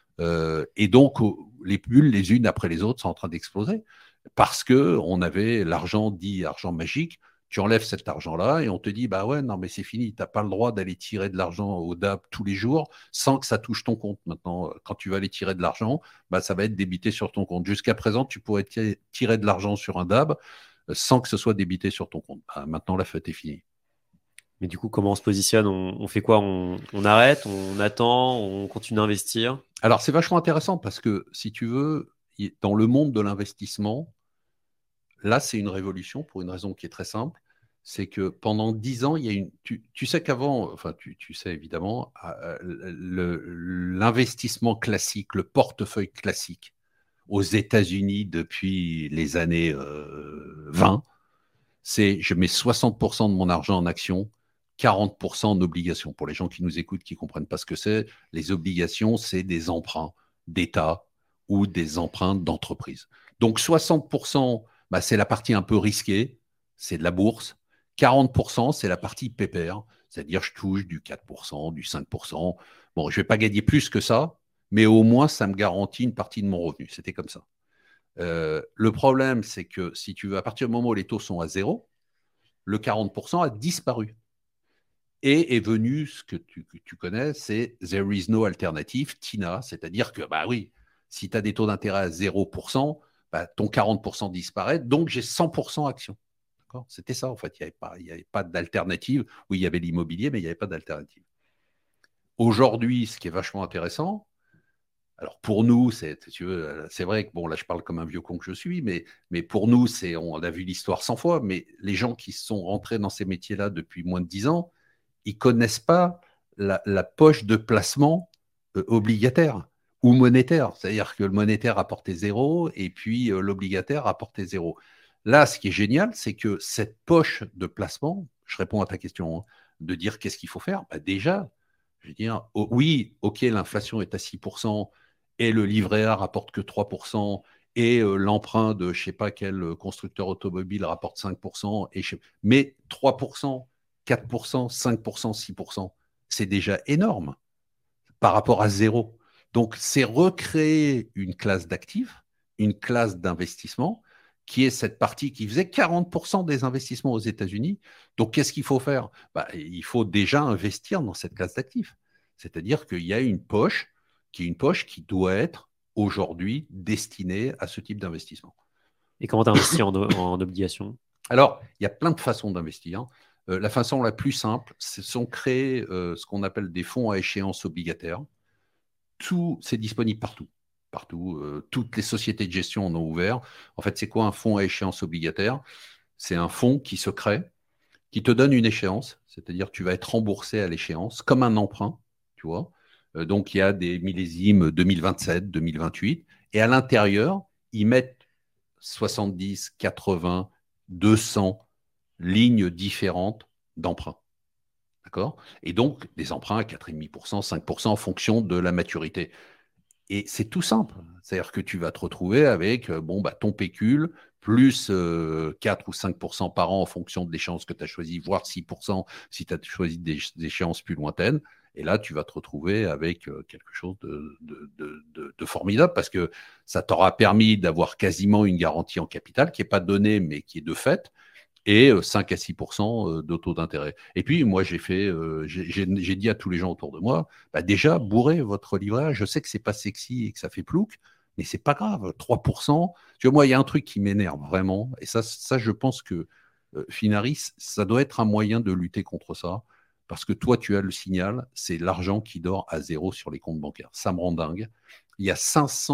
Et donc, les bulles, les unes après les autres, sont en train d'exploser parce qu'on avait l'argent dit argent magique. Tu enlèves cet argent-là et on te dit, bah ouais, non, mais c'est fini, tu n'as pas le droit d'aller tirer de l'argent au DAB tous les jours sans que ça touche ton compte. Maintenant, quand tu vas aller tirer de l'argent, bah, ça va être débité sur ton compte. Jusqu'à présent, tu pourrais tirer de l'argent sur un DAB sans que ce soit débité sur ton compte. Bah, maintenant, la fête est finie. Mais du coup, comment on se positionne? On fait quoi? On arrête? On attend? On continue d'investir? Alors, c'est vachement intéressant parce que, si tu veux, dans le monde de l'investissement, là, c'est une révolution pour une raison qui est très simple. C'est que pendant 10 ans, il y a tu sais qu'avant, enfin, tu sais évidemment, l'investissement classique, le portefeuille classique aux États-Unis depuis les années 20, c'est je mets 60% de mon argent en actions, 40% en obligations. Pour les gens qui nous écoutent, qui ne comprennent pas ce que c'est, les obligations, c'est des emprunts d'État ou des emprunts d'entreprise. Donc 60%, bah, c'est la partie un peu risquée, c'est de la bourse. 40%, c'est la partie pépère, c'est-à-dire je touche du 4%, du 5%. Bon, je ne vais pas gagner plus que ça, mais au moins, ça me garantit une partie de mon revenu. C'était comme ça. Le problème, c'est que si tu veux, à partir du moment où les taux sont à zéro, le 40% a disparu. Et est venu ce que tu connais, c'est There is no alternative, TINA, c'est-à-dire que, bah oui, si tu as des taux d'intérêt à 0%, bah, ton 40% disparaît, donc j'ai 100% actions. C'était ça, en fait. Il n'y avait pas d'alternative. Oui, il y avait l'immobilier, mais il n'y avait pas d'alternative. Aujourd'hui, ce qui est vachement intéressant, alors pour nous, c'est vrai que bon, là je parle comme un vieux con que je suis, mais pour nous, on a vu l'histoire 100 fois, mais les gens qui sont rentrés dans ces métiers-là depuis moins de 10 ans, ils ne connaissent pas la poche de placement obligataire ou monétaire. C'est-à-dire que le monétaire apportait zéro et puis l'obligataire apportait zéro. Là, ce qui est génial, c'est que cette poche de placement, je réponds à ta question, hein, de dire qu'est-ce qu'il faut faire, bah déjà, je veux dire, oui, ok, l'inflation est à 6%, et le livret A rapporte que 3%, et l'emprunt de je ne sais pas quel constructeur automobile rapporte 5%, mais 3%, 4%, 5%, 6%, c'est déjà énorme par rapport à zéro. Donc, c'est recréer une classe d'actifs, une classe d'investissement qui est cette partie qui faisait 40% des investissements aux États-Unis. Donc, qu'est-ce qu'il faut faire? Il faut déjà investir dans cette classe d'actifs. C'est-à-dire qu'il y a une poche qui doit être aujourd'hui destinée à ce type d'investissement. Et comment tu investis en obligations? Alors, il y a plein de façons d'investir. La façon la plus simple, c'est de créer ce qu'on appelle des fonds à échéance obligataire. Tout, c'est disponible partout. Partout. Toutes les sociétés de gestion en ont ouvert. En fait, c'est quoi un fonds à échéance obligataire? C'est un fonds qui se crée, qui te donne une échéance, c'est-à-dire que tu vas être remboursé à l'échéance, comme un emprunt, tu vois. Donc, il y a des millésimes 2027, 2028, et à l'intérieur, ils mettent 70, 80, 200 lignes différentes d'emprunts. D'accord? Et donc, des emprunts à 4,5%, 5% en fonction de la maturité. Et c'est tout simple. C'est-à-dire que tu vas te retrouver avec ton pécule plus 4 ou 5% par an en fonction de l'échéance que tu as choisi, voire 6% si tu as choisi des échéances plus lointaines. Et là, tu vas te retrouver avec quelque chose de formidable parce que ça t'aura permis d'avoir quasiment une garantie en capital qui n'est pas donnée, mais qui est de fait et 5 à 6% de taux d'intérêt. Et puis, moi, j'ai dit à tous les gens autour de moi, déjà, bourrez votre livret A. Je sais que c'est pas sexy et que ça fait plouc, mais c'est pas grave. 3%. Tu vois, moi, il y a un truc qui m'énerve vraiment, et ça, je pense que Finaris, ça doit être un moyen de lutter contre ça, parce que toi, tu as le signal, c'est l'argent qui dort à zéro sur les comptes bancaires. Ça me rend dingue. Il y a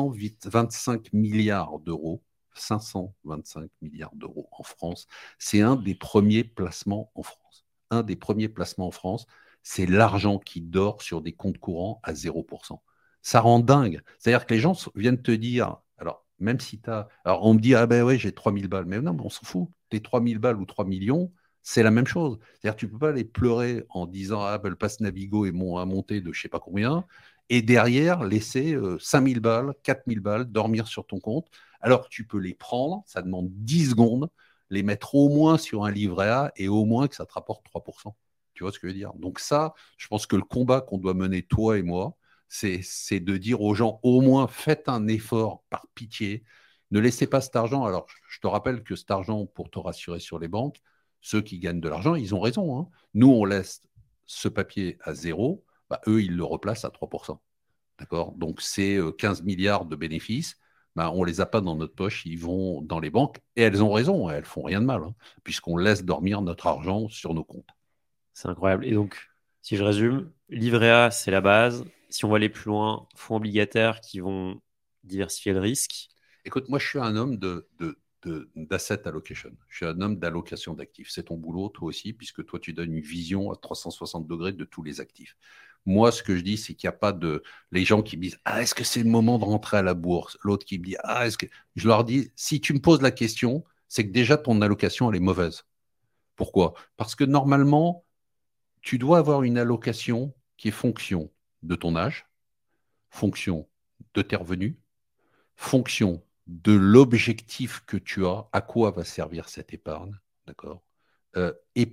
525 milliards d'euros 525 milliards d'euros en France. C'est un des premiers placements en France. Un des premiers placements en France, c'est l'argent qui dort sur des comptes courants à 0%. Ça rend dingue. C'est-à-dire que les gens viennent te dire, alors même si tu as... Alors on me dit, ah ben oui, j'ai 3000 balles. Mais non, on s'en fout. Les 3000 balles ou 3 millions, c'est la même chose. C'est-à-dire que tu ne peux pas aller pleurer en disant, ah ben le pass Navigo est à monter de je ne sais pas combien, et derrière laisser 5000 balles, 4000 balles dormir sur ton compte. Alors tu peux les prendre, ça demande 10 secondes, les mettre au moins sur un livret A et au moins que ça te rapporte 3%. Tu vois ce que je veux dire? Donc ça, je pense que le combat qu'on doit mener, toi et moi, c'est de dire aux gens, au moins faites un effort par pitié, ne laissez pas cet argent. Alors je te rappelle que cet argent, pour te rassurer sur les banques, ceux qui gagnent de l'argent, ils ont raison. Hein. Nous, on laisse ce papier à zéro, eux, ils le replacent à 3%. D'accord? Donc c'est 15 milliards de bénéfices. On ne les a pas dans notre poche, ils vont dans les banques. Et elles ont raison, elles font rien de mal, hein, puisqu'on laisse dormir notre argent sur nos comptes. C'est incroyable. Et donc, si je résume, livret A, c'est la base. Si on va aller plus loin, fonds obligataires qui vont diversifier le risque. Écoute, moi, je suis un homme d'asset allocation. Je suis un homme d'allocation d'actifs. C'est ton boulot, toi aussi, puisque toi, tu donnes une vision à 360 degrés de tous les actifs. Moi, ce que je dis, c'est qu'il n'y a pas de... Les gens qui me disent, ah, est-ce que c'est le moment de rentrer à la bourse? L'autre qui me dit, ah, est-ce que... Je leur dis, si tu me poses la question, c'est que déjà, ton allocation, elle est mauvaise. Pourquoi? Parce que normalement, tu dois avoir une allocation qui est fonction de ton âge, fonction de tes revenus, fonction de l'objectif que tu as, à quoi va servir cette épargne, d'accord, et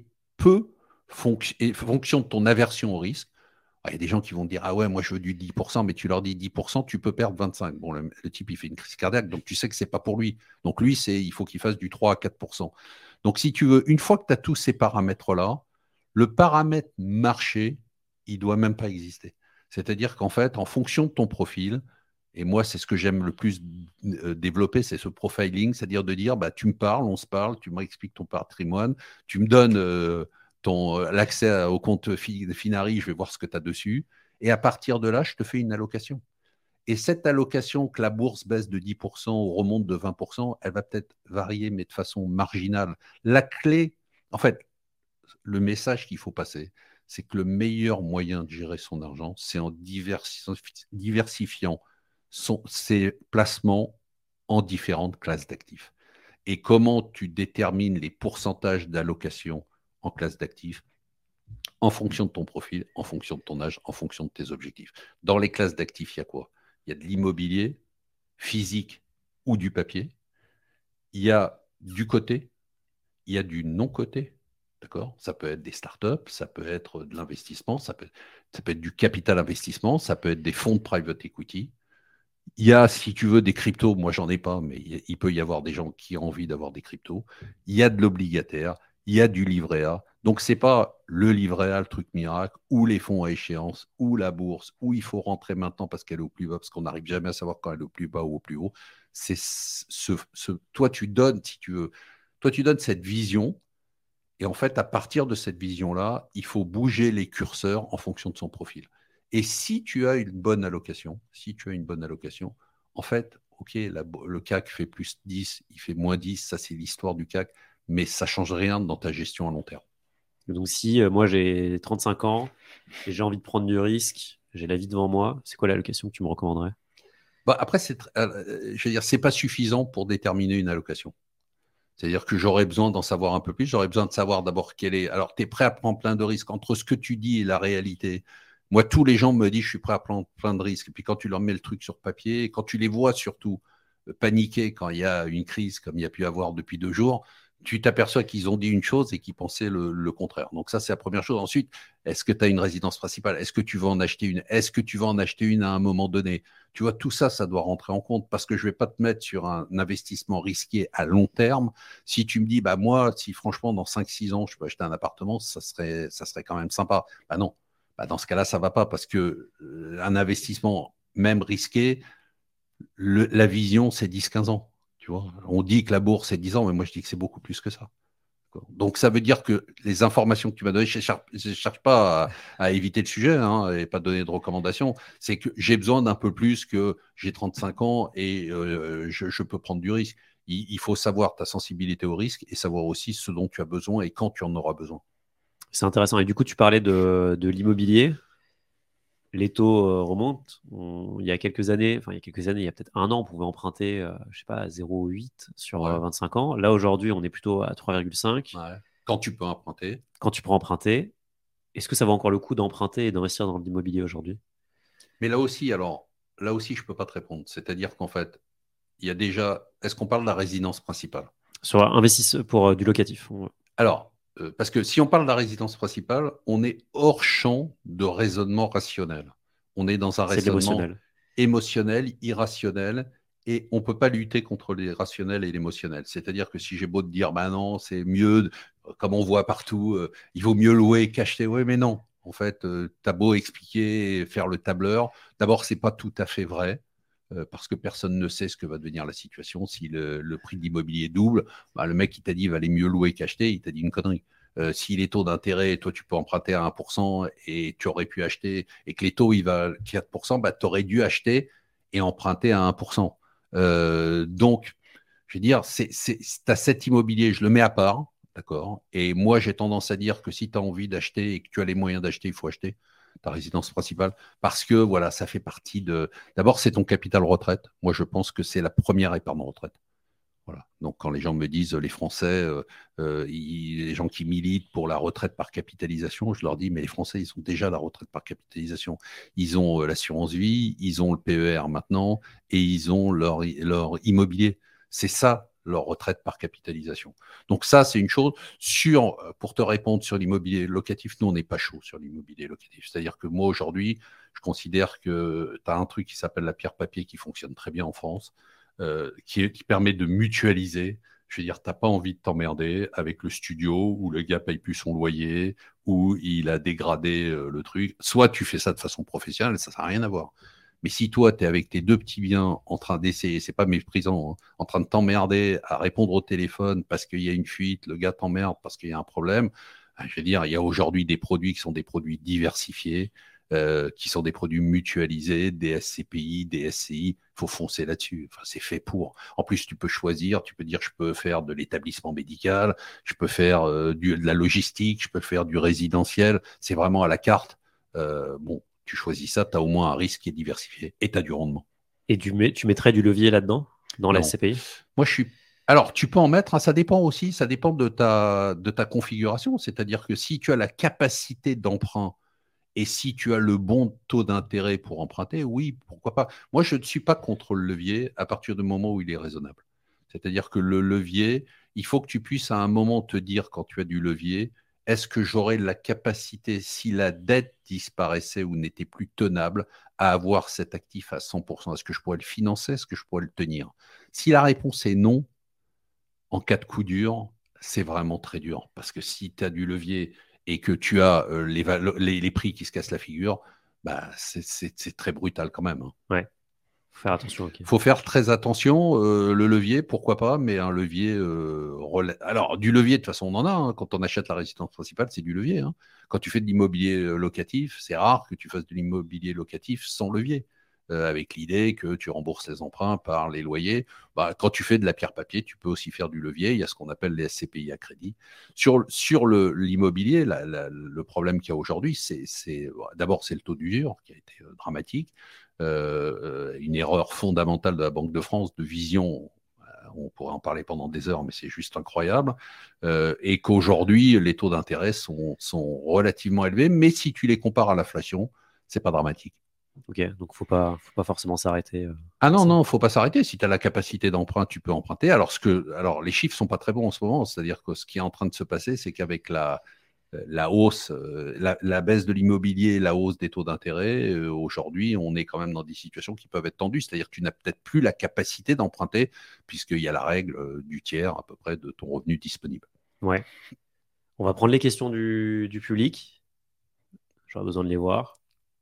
fonction de ton aversion au risque. Il y a des gens qui vont dire, ah ouais, moi je veux du 10%, mais tu leur dis 10%, tu peux perdre 25%. Bon, le type, il fait une crise cardiaque, donc tu sais que ce n'est pas pour lui. Donc lui, il faut qu'il fasse du 3 à 4%. Donc si tu veux, une fois que tu as tous ces paramètres-là, le paramètre marché, il ne doit même pas exister. C'est-à-dire qu'en fait, en fonction de ton profil, et moi, c'est ce que j'aime le plus développer, c'est ce profiling, c'est-à-dire de dire, tu me parles, on se parle, tu m'expliques ton patrimoine, tu me donnes l'accès au compte Finari, je vais voir ce que tu as dessus, et à partir de là, je te fais une allocation. Et cette allocation, que la bourse baisse de 10% ou remonte de 20%, elle va peut-être varier, mais de façon marginale. La clé, en fait, le message qu'il faut passer, c'est que le meilleur moyen de gérer son argent, c'est en diversifiant ses placements en différentes classes d'actifs. Et comment tu détermines les pourcentages d'allocation en classe d'actifs en fonction de ton profil, en fonction de ton âge, en fonction de tes objectifs. Dans les classes d'actifs, il y a quoi? Il y a de l'immobilier physique ou du papier. Il y a du coté, il y a du non-coté. D'accord? Ça peut être des startups, ça peut être de l'investissement, ça peut être du capital investissement, ça peut être des fonds de private equity. Il y a, si tu veux, des cryptos. Moi, j'en ai pas, mais il peut y avoir des gens qui ont envie d'avoir des cryptos. Il y a de l'obligataire, il y a du livret A. Donc, c'est pas le livret A, le truc miracle, ou les fonds à échéance, ou la bourse, où il faut rentrer maintenant parce qu'elle est au plus bas, parce qu'on n'arrive jamais à savoir quand elle est au plus bas ou au plus haut. C'est toi, tu donnes, si tu veux, toi, tu donnes cette vision. Et en fait, à partir de cette vision-là, il faut bouger les curseurs en fonction de son profil. Et si tu as une bonne allocation, en fait, OK, le CAC fait plus 10, il fait moins 10, ça c'est l'histoire du CAC, mais ça ne change rien dans ta gestion à long terme. Donc si moi j'ai 35 ans et j'ai envie de prendre du risque, j'ai la vie devant moi, c'est quoi l'allocation que tu me recommanderais? Bah, après, je veux dire, c'est pas suffisant pour déterminer une allocation. C'est-à-dire que j'aurais besoin d'en savoir un peu plus. J'aurais besoin de savoir d'abord quel est. Alors, tu es prêt à prendre plein de risques entre ce que tu dis et la réalité. Moi, tous les gens me disent je suis prêt à prendre plein de risques. Et puis, quand tu leur mets le truc sur papier, et quand tu les vois surtout paniquer quand il y a une crise comme il y a pu avoir depuis 2 jours, tu t'aperçois qu'ils ont dit une chose et qu'ils pensaient le contraire. Donc, ça, c'est la première chose. Ensuite, est-ce que tu as une résidence principale? Est-ce que tu vas en acheter une? Est-ce que tu vas en acheter une à un moment donné? Tu vois, tout ça, ça doit rentrer en compte parce que je ne vais pas te mettre sur un investissement risqué à long terme. Si tu me dis, bah moi, si franchement, dans 5, 6 ans, je peux acheter un appartement, ça serait quand même sympa. Bah non, bah dans ce cas-là, ça ne va pas parce que un investissement, même risqué, la vision, c'est 10, 15 ans. Tu vois, on dit que la bourse, c'est 10 ans, mais moi, je dis que c'est beaucoup plus que ça. Donc, ça veut dire que les informations que tu m'as données, je ne cherche pas à éviter le sujet hein, et pas donner de recommandations. C'est que j'ai besoin d'un peu plus que j'ai 35 ans et je peux prendre du risque. Il faut savoir ta sensibilité au risque et savoir aussi ce dont tu as besoin et quand tu en auras besoin. C'est intéressant. Et du coup, tu parlais de l'immobilier. Les taux remontent. Il y a quelques années, il y a peut-être un an, on pouvait emprunter, je sais pas, à 0,8 sur Ouais. 25 ans. Là, aujourd'hui, on est plutôt à 3,5. Ouais. Quand tu peux emprunter. Quand tu peux emprunter, est-ce que ça vaut encore le coup d'emprunter et d'investir dans l'immobilier aujourd'hui? Mais là aussi, je ne peux pas te répondre. C'est-à-dire qu'en fait, il y a déjà. Est-ce qu'on parle de la résidence principale? Sur investisseur pour du locatif. Alors, parce que si on parle de la résidence principale, on est hors champ de raisonnement rationnel. On est dans un C'est de raisonnement l'émotionnel. émotionnel, irrationnel, et on ne peut pas lutter contre l'irrationnel et l'émotionnel. C'est-à-dire que si j'ai beau te dire, bah non, c'est mieux, comme on voit partout, il vaut mieux louer qu'acheter. Oui, mais non. En fait, tu as beau expliquer, faire le tableur. D'abord, ce n'est pas tout à fait vrai. Parce que personne ne sait ce que va devenir la situation. Si le prix de l'immobilier double, bah, le mec, il t'a dit qu'il valait mieux louer qu'acheter, il t'a dit une connerie. Si les taux d'intérêt, toi, tu peux emprunter à 1% et tu aurais pu acheter, et que les taux, ils valent 4%, bah, tu aurais dû acheter et emprunter à 1%. Donc, je veux dire, tu as cet immobilier, je le mets à part, d'accord? Et moi, j'ai tendance à dire que si tu as envie d'acheter et que tu as les moyens d'acheter, il faut acheter ta résidence principale parce que voilà, ça fait partie de. D'abord, c'est ton capital retraite. Moi, je pense que c'est la première épargne retraite. Voilà. Donc, quand les gens me disent les Français, les gens qui militent pour la retraite par capitalisation, je leur dis mais les Français, ils ont déjà la retraite par capitalisation. Ils ont l'assurance vie, ils ont le PER maintenant et ils ont leur immobilier. C'est ça leur retraite par capitalisation. Donc ça, c'est une chose. Pour te répondre sur l'immobilier locatif, nous, on n'est pas chaud sur l'immobilier locatif. C'est-à-dire que moi, aujourd'hui, je considère que tu as un truc qui s'appelle la pierre papier qui fonctionne très bien en France, qui permet de mutualiser. Je veux dire, tu n'as pas envie de t'emmerder avec le studio où le gars paye plus son loyer, où il a dégradé le truc. Soit tu fais ça de façon professionnelle, ça n'a rien à voir. Mais si toi, tu es avec tes deux petits biens en train d'essayer, c'est pas méprisant, hein, en train de t'emmerder à répondre au téléphone parce qu'il y a une fuite, le gars t'emmerde parce qu'il y a un problème, je veux dire, il y a aujourd'hui des produits qui sont des produits diversifiés, qui sont des produits mutualisés, des SCPI, des SCI. Il faut foncer là-dessus. Enfin, c'est fait pour. En plus, tu peux choisir, tu peux dire je peux faire de l'établissement médical, je peux faire de la logistique, je peux faire du résidentiel. C'est vraiment à la carte. Bon, tu choisis ça, tu as au moins un risque qui est diversifié et tu as du rendement. Et tu mettrais du levier là-dedans, dans la Non. SCPI? Moi, je suis. Alors, tu peux en mettre, hein, ça dépend aussi, ça dépend de ta configuration. C'est-à-dire que si tu as la capacité d'emprunt et si tu as le bon taux d'intérêt pour emprunter, oui, pourquoi pas. Moi, je ne suis pas contre le levier à partir du moment où il est raisonnable. C'est-à-dire que le levier, il faut que tu puisses à un moment te dire quand tu as du levier, est-ce que j'aurais la capacité, si la dette disparaissait ou n'était plus tenable, à avoir cet actif à 100%? Est-ce que je pourrais le financer? Est-ce que je pourrais le tenir? Si la réponse est non, en cas de coup dur, c'est vraiment très dur. Parce que si tu as du levier et que tu as les prix qui se cassent la figure, bah, c'est très brutal quand même. Ouais, faut faire attention. Ok. Faut faire très attention. Le levier, pourquoi pas, mais un levier. Alors, du levier, de toute façon, on en a. Quand on achète la résidence principale, c'est du levier. Quand tu fais de l'immobilier locatif, c'est rare que tu fasses de l'immobilier locatif sans levier. Avec l'idée que tu rembourses les emprunts par les loyers. Bah, quand tu fais de la pierre-papier, tu peux aussi faire du levier. Il y a ce qu'on appelle les SCPI à crédit. Sur l'immobilier, le problème qu'il y a aujourd'hui, d'abord, c'est le taux d'usure qui a été dramatique. Une erreur fondamentale de la Banque de France de vision. On pourrait en parler pendant des heures, mais c'est juste incroyable. Et qu'aujourd'hui, les taux d'intérêt sont relativement élevés, mais si tu les compares à l'inflation, c'est pas dramatique. Ok, donc faut pas forcément s'arrêter. Ah non, non, faut pas s'arrêter. Si tu as la capacité d'emprunt, tu peux emprunter. Alors, les chiffres sont pas très bons en ce moment. C'est-à-dire que ce qui est en train de se passer, c'est qu'avec la hausse, la baisse de l'immobilier, la hausse des taux d'intérêt, aujourd'hui, on est quand même dans des situations qui peuvent être tendues. C'est-à-dire que tu n'as peut-être plus la capacité d'emprunter, puisqu'il y a la règle du tiers à peu près de ton revenu disponible. Ouais. On va prendre les questions du public. J'aurai besoin de les voir.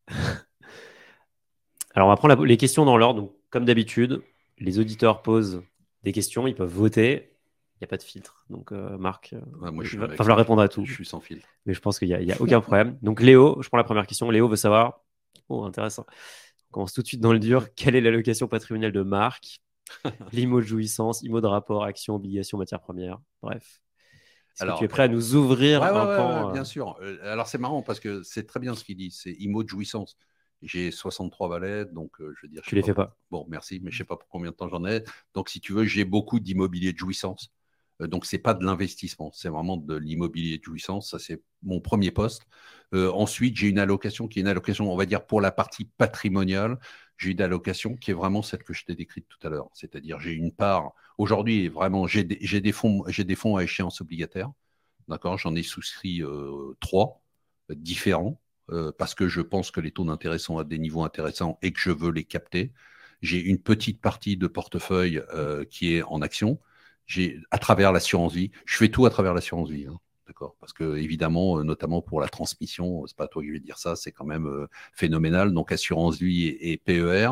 Alors, on va prendre les questions dans l'ordre. Donc, comme d'habitude, les auditeurs posent des questions, ils peuvent voter. Il n'y a pas de filtre. Donc, Marc, Moi, il va falloir répondre à tout. Je suis sans filtre. Mais je pense qu'il n'y a aucun problème. Donc, Léo, je prends la première question. Léo veut savoir. Oh, intéressant. On commence tout de suite dans le dur. Quelle est l'allocation patrimoniale de Marc? L'IMO de jouissance, IMO de rapport, action, obligation, matière première. Bref. Est-ce que tu es prêt à nous ouvrir un pan bien sûr. Alors, c'est marrant parce que c'est très bien ce qu'il dit. C'est IMO de jouissance. J'ai 63 valets, donc je veux dire. Tu les fais pas. Bon, merci, mais je ne sais pas pour combien de temps j'en ai. Donc, si tu veux, j'ai beaucoup d'immobilier de jouissance. Donc, ce n'est pas de l'investissement, c'est vraiment de l'immobilier de jouissance. Ça, c'est mon premier poste. Ensuite, j'ai une allocation qui est une allocation, on va dire, pour la partie patrimoniale. J'ai une allocation qui est vraiment celle que je t'ai décrite tout à l'heure. C'est-à-dire, j'ai une part. Aujourd'hui, vraiment, j'ai des fonds à échéance obligataire. D'accord, j'en ai souscrit 3 différents parce que je pense que les taux d'intérêt sont à des niveaux intéressants et que je veux les capter. J'ai une petite partie de portefeuille qui est en action. J'ai à travers l'assurance vie. Je fais tout à travers l'assurance vie. D'accord, parce que évidemment, notamment pour la transmission, c'est pas toi qui vais dire ça, c'est quand même phénoménal. Donc assurance vie et PER.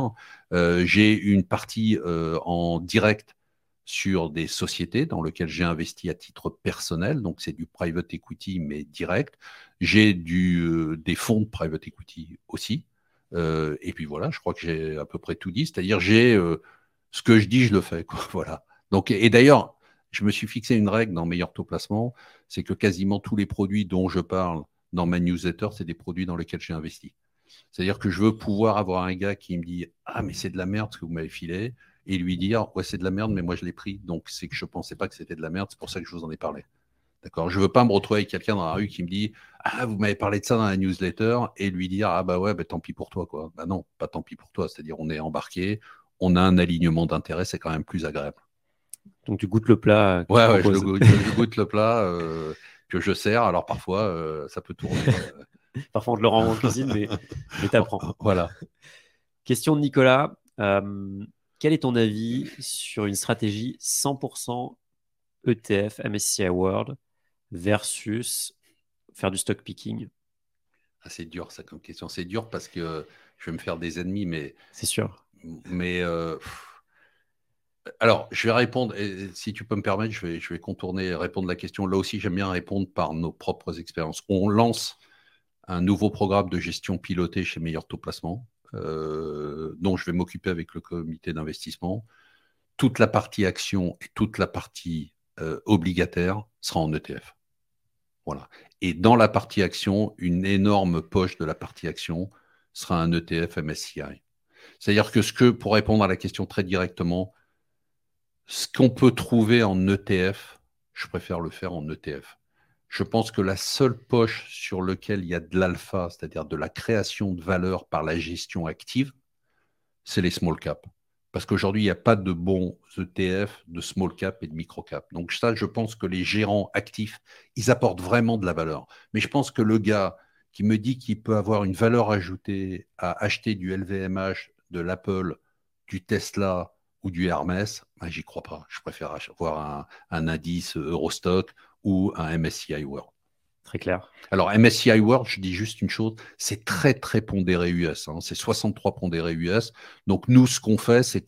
J'ai une partie en direct sur des sociétés dans lesquelles j'ai investi à titre personnel, donc c'est du private equity mais direct. J'ai des fonds de private equity aussi. Et puis voilà, je crois que j'ai à peu près tout dit. C'est-à-dire j'ai ce que je dis, je le fais. Quoi. Voilà. Donc, et d'ailleurs, je me suis fixé une règle dans Meilleur Taux Placement, c'est que quasiment tous les produits dont je parle dans ma newsletter, c'est des produits dans lesquels j'ai investi. C'est-à-dire que je veux pouvoir avoir un gars qui me dit « Ah, mais c'est de la merde ce que vous m'avez filé », et lui dire « Ouais, c'est de la merde, mais moi je l'ai pris, donc c'est que je ne pensais pas que c'était de la merde, c'est pour ça que je vous en ai parlé. » D'accord. Je ne veux pas me retrouver avec quelqu'un dans la rue qui me dit « Ah, vous m'avez parlé de ça dans la newsletter » et lui dire « Ah, bah ouais, bah, tant pis pour toi. » quoi. Bah non, pas tant pis pour toi. C'est-à-dire on est embarqué, on a un alignement d'intérêt, c'est quand même plus agréable. Donc tu goûtes le plat. Ouais, je goûte le plat que je sers. Alors parfois, ça peut tourner. Parfois on te le rend en cuisine, mais t'apprends. Voilà. Question de Nicolas. Quel est ton avis sur une stratégie 100% ETF MSCI World versus faire du stock picking? C'est dur ça comme question. C'est dur parce que je vais me faire des ennemis, mais c'est sûr. Mais alors, je vais répondre. Et si tu peux me permettre, je vais contourner et répondre à la question. Là aussi, j'aime bien répondre par nos propres expériences. On lance un nouveau programme de gestion pilotée chez Meilleur Taux Placement, dont je vais m'occuper avec le comité d'investissement. Toute la partie action et toute la partie obligataire sera en ETF. Voilà. Et dans la partie action, une énorme poche de la partie action sera un ETF MSCI. C'est-à-dire que pour répondre à la question très directement, ce qu'on peut trouver en ETF, je préfère le faire en ETF. Je pense que la seule poche sur laquelle il y a de l'alpha, c'est-à-dire de la création de valeur par la gestion active, c'est les small caps. Parce qu'aujourd'hui, il n'y a pas de bons ETF de small cap et de micro cap. Donc ça, je pense que les gérants actifs, ils apportent vraiment de la valeur. Mais je pense que le gars qui me dit qu'il peut avoir une valeur ajoutée à acheter du LVMH, de l'Apple, du Tesla ou du Hermès, ben, j'y crois pas. Je préfère avoir un indice Eurostock ou un MSCI World. Très clair. Alors, MSCI World, je dis juste une chose, c'est très, très pondéré US. Hein, c'est 63 pondéré US. Donc, nous, ce qu'on fait, c'est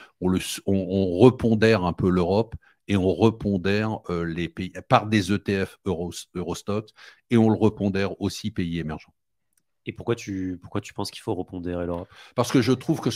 on repondère un peu l'Europe et on repondère les pays par des ETF Eurostock et on le repondère aussi pays émergents. Et pourquoi tu penses qu'il faut repondérer l'Europe? Parce que je trouve que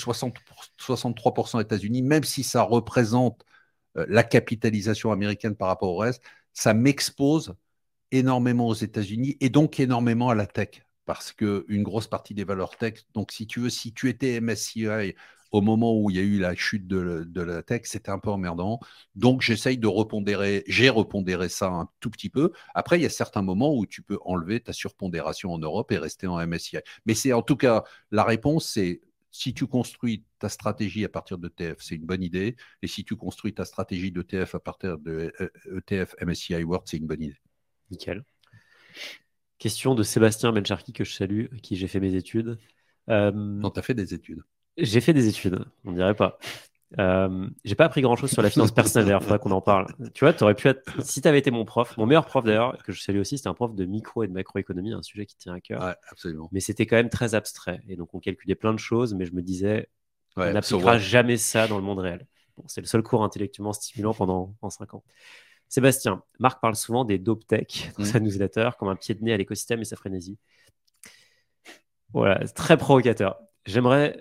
63% États-Unis, même si ça représente la capitalisation américaine par rapport au reste, ça m'expose énormément aux États-Unis et donc énormément à la tech. Parce qu'une grosse partie des valeurs tech, donc si tu veux, si tu étais MSCI au moment où il y a eu la chute de la tech, c'était un peu emmerdant. Donc j'essaye de repondérer, j'ai repondéré ça un tout petit peu. Après, il y a certains moments où tu peux enlever ta surpondération en Europe et rester en MSCI. Mais c'est en tout cas, la réponse, c'est si tu construis ta stratégie à partir de d'ETF, c'est une bonne idée. Et si tu construis ta stratégie d'ETF à partir de ETF MSCI World, c'est une bonne idée. Nickel. Question de Sébastien Bencharki, que je salue, à qui j'ai fait mes études. Non, tu as fait des études. J'ai fait des études, on dirait pas. J'ai pas appris grand chose sur la finance personnelle, d'ailleurs, il faudrait qu'on en parle. Tu vois, tu aurais pu être, si tu avais été mon prof, mon meilleur prof d'ailleurs, que je salue aussi, c'était un prof de micro et de macroéconomie, un sujet qui tient à cœur. Ouais, absolument. Mais c'était quand même très abstrait. Et donc, on calculait plein de choses, mais je me disais, Ouais, on n'appliquera jamais ça dans le monde réel. Bon, c'est le seul cours intellectuellement stimulant pendant 5 ans. Sébastien, Marc parle souvent des dope tech dans sa newsletter comme un pied de nez à l'écosystème et sa frénésie. Voilà, c'est très provocateur. J'aimerais